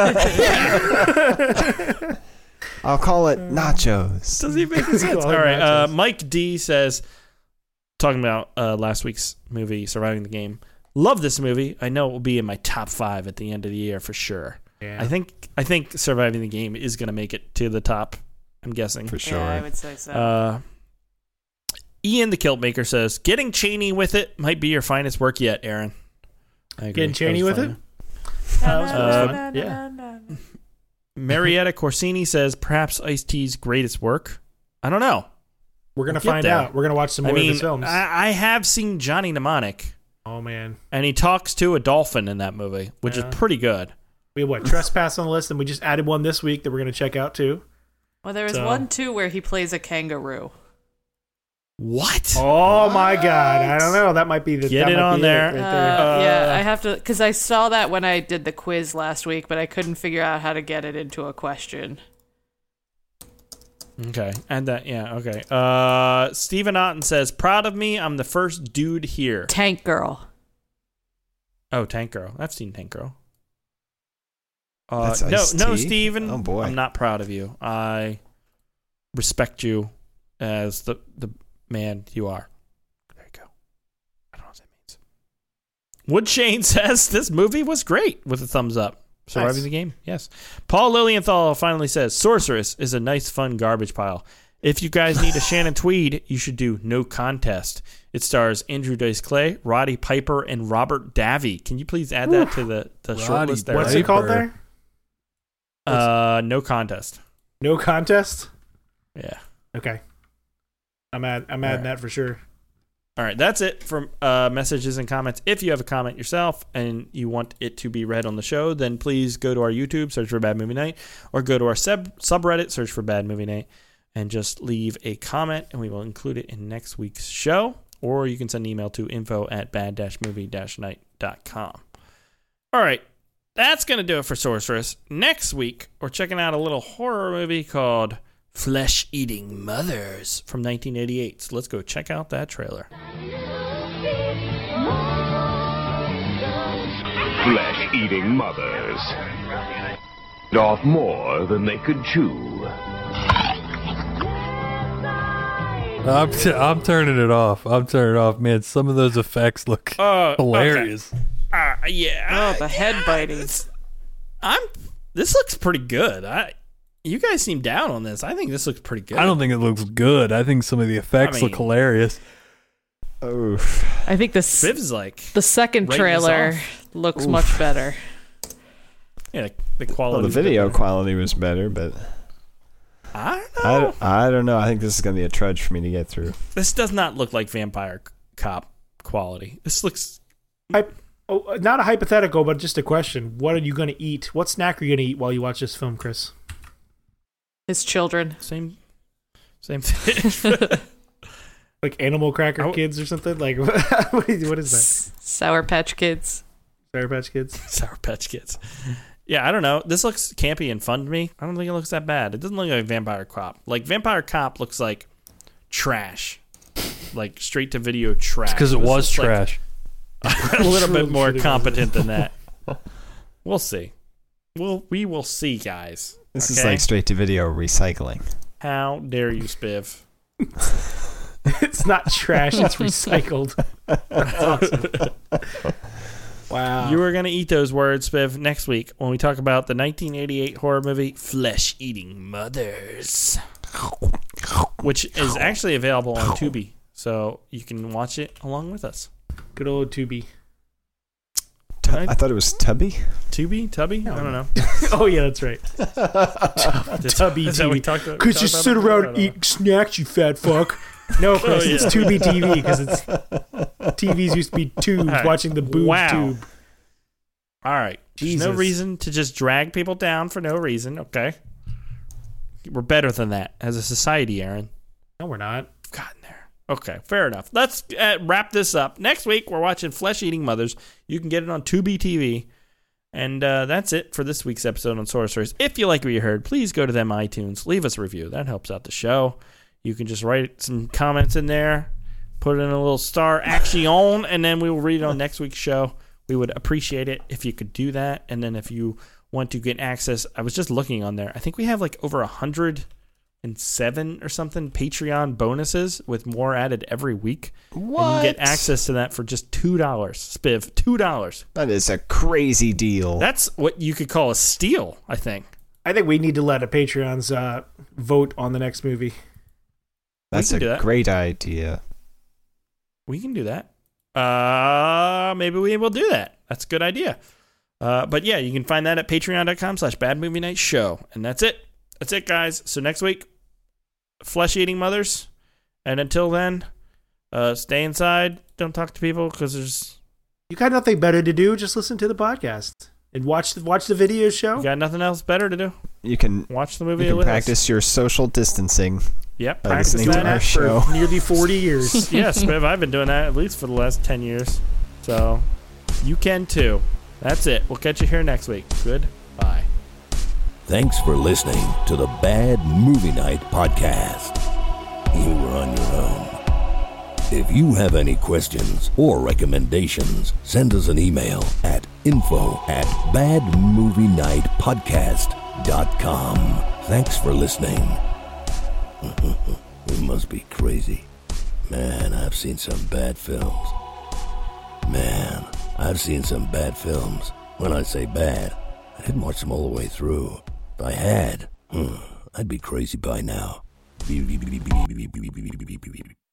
I'll call it nachos. Doesn't even make any sense. All right. Mike D says, talking about last week's movie, Surviving the Game. Love this movie. I know it will be in my top 5 at the end of the year for sure. Yeah. I think Surviving the Game is going to make it to the top. I'm guessing For sure. Yeah, I would say so. Ian the Kilt Maker says, getting Cheney with it might be your finest work yet, Aaron. I agree. Getting Cheney That was with funny. it? That was fun. Yeah. Marietta Corsini says, perhaps Ice-T's greatest work. I don't know. We're going to We'll get find there. out. We're going to watch some more of his films. I have seen Johnny Mnemonic, Oh, man. and he talks to a dolphin in that movie, which is pretty good. We have Trespass on the list, and we just added one this week that we're going to check out, too. Well, there was So- one, too, where he plays a kangaroo. What? Oh, my God. I don't know. That might be the Get that it might on be there. right there. Yeah, I have to, because I saw that when I did the quiz last week, but I couldn't figure out how to get it into a question. Okay. And that, yeah, okay. Stephen Otten says, proud of me, I'm the first dude here. Tank Girl. Oh, Tank Girl. I've seen Tank Girl. That's no, Ice-T? Stephen. Oh, boy. I'm not proud of you. I respect you as the man you are. There you go. I don't know what that means. Wood Shane says this movie was great with a thumbs up. Surviving Nice. the game, yes. Paul Lilienthal finally says, Sorceress is a nice, fun garbage pile. If you guys need a Shannon Tweed, you should do No Contest. It stars Andrew Dice Clay, Roddy Piper, and Robert Davi. Can you please add that to the short list there? What's it called there? No Contest. No Contest? Yeah. Okay. I'm adding that for sure. All right, that's it for messages and comments. If you have a comment yourself and you want it to be read on the show, then please go to our YouTube, search for Bad Movie Night, or go to our subreddit, search for Bad Movie Night, and just leave a comment, and we will include it in next week's show. Or you can send an email to info@bad-movie-night.com. All right, that's going to do it for Sorceress. Next week, we're checking out a little horror movie called Flesh-Eating Mothers from 1988. So let's go check out that trailer. Flesh-eating mothers. Off more than they could chew. I'm turning it off. Man, some of those effects look hilarious. Yeah. Oh, the head biting. This looks pretty good. You guys seem down on this. I think this looks pretty good. I don't think it looks good. I think some of the effects look hilarious. Oof. I think the second trailer looks much better. Yeah, the quality. Well, the video quality was better, but I don't know. I don't know. I think this is going to be a trudge for me to get through. This does not look like Vampire Cop quality. This looks... not a hypothetical, but just a question. What are you going to eat? What snack are you going to eat while you watch this film, Chris? His children. Same thing. Like Animal Cracker Kids or something? Like, what is that? Sour Patch Kids. Sour Patch Kids? Sour Patch Kids. Yeah, I don't know. This looks campy and fun to me. I don't think it looks that bad. It doesn't look like Vampire Cop. Like, Vampire Cop looks like trash. Like, straight-to-video trash. Because it was trash. Like a little bit more competent than that. We'll see. We will see, guys. This is like straight-to-video recycling. How dare you, Spiv? It's not trash, it's recycled. That's awesome. Wow. You are going to eat those words, Spiv, next week when we talk about the 1988 horror movie Flesh-Eating Mothers, which is actually available on Tubi, so you can watch it along with us. Good old Tubi. I thought it was Tubby. Tubby? I don't know. Oh, yeah, that's right. Tubby TV. Because you sit around and eat snacks, you fat fuck. No, Chris, it's Tubi TV because it's TVs used to be tubes watching the boob tube. All right. There's no reason to just drag people down for no reason, okay? We're better than that as a society, Aaron. No, we're not. We've gotten there. Okay, fair enough. Let's wrap this up. Next week, we're watching Flesh-Eating Mothers. You can get it on Tubi TV. And that's it for this week's episode on Sorcerers. If you like what you heard, please go to them iTunes. Leave us a review. That helps out the show. You can just write some comments in there, put in a little star action, and then we will read it on next week's show. We would appreciate it if you could do that. And then if you want to get access, I was just looking on there. I think we have like over 107 or something Patreon bonuses with more added every week. What? And you get access to that for just $2. Spiv, $2. That is a crazy deal. That's what you could call a steal, I think. I think we need to let a Patreons vote on the next movie. That's a great idea. We can do that. Maybe we will do that. That's a good idea. But yeah, you can find that at patreon.com/badmovienightshow. And that's it. That's it, guys. So next week, Flesh-Eating Mothers. And until then, stay inside. Don't talk to people because there's... You got nothing better to do. Just listen to the podcast. And watch the video show. You got nothing else better to do. You can watch the movie. You can practice your social distancing. Yep, practice that for nearly 40 years. Yes, I've been doing that at least for the last 10 years. So you can too. That's it. We'll catch you here next week. Goodbye. Thanks for listening to the Bad Movie Night podcast. You were on your own. If you have any questions or recommendations, send us an email at info@badmovienightpodcast.com. Thanks for listening. We must be crazy. Man, I've seen some bad films. When I say bad, I didn't watch them all the way through. If I had, I'd be crazy by now.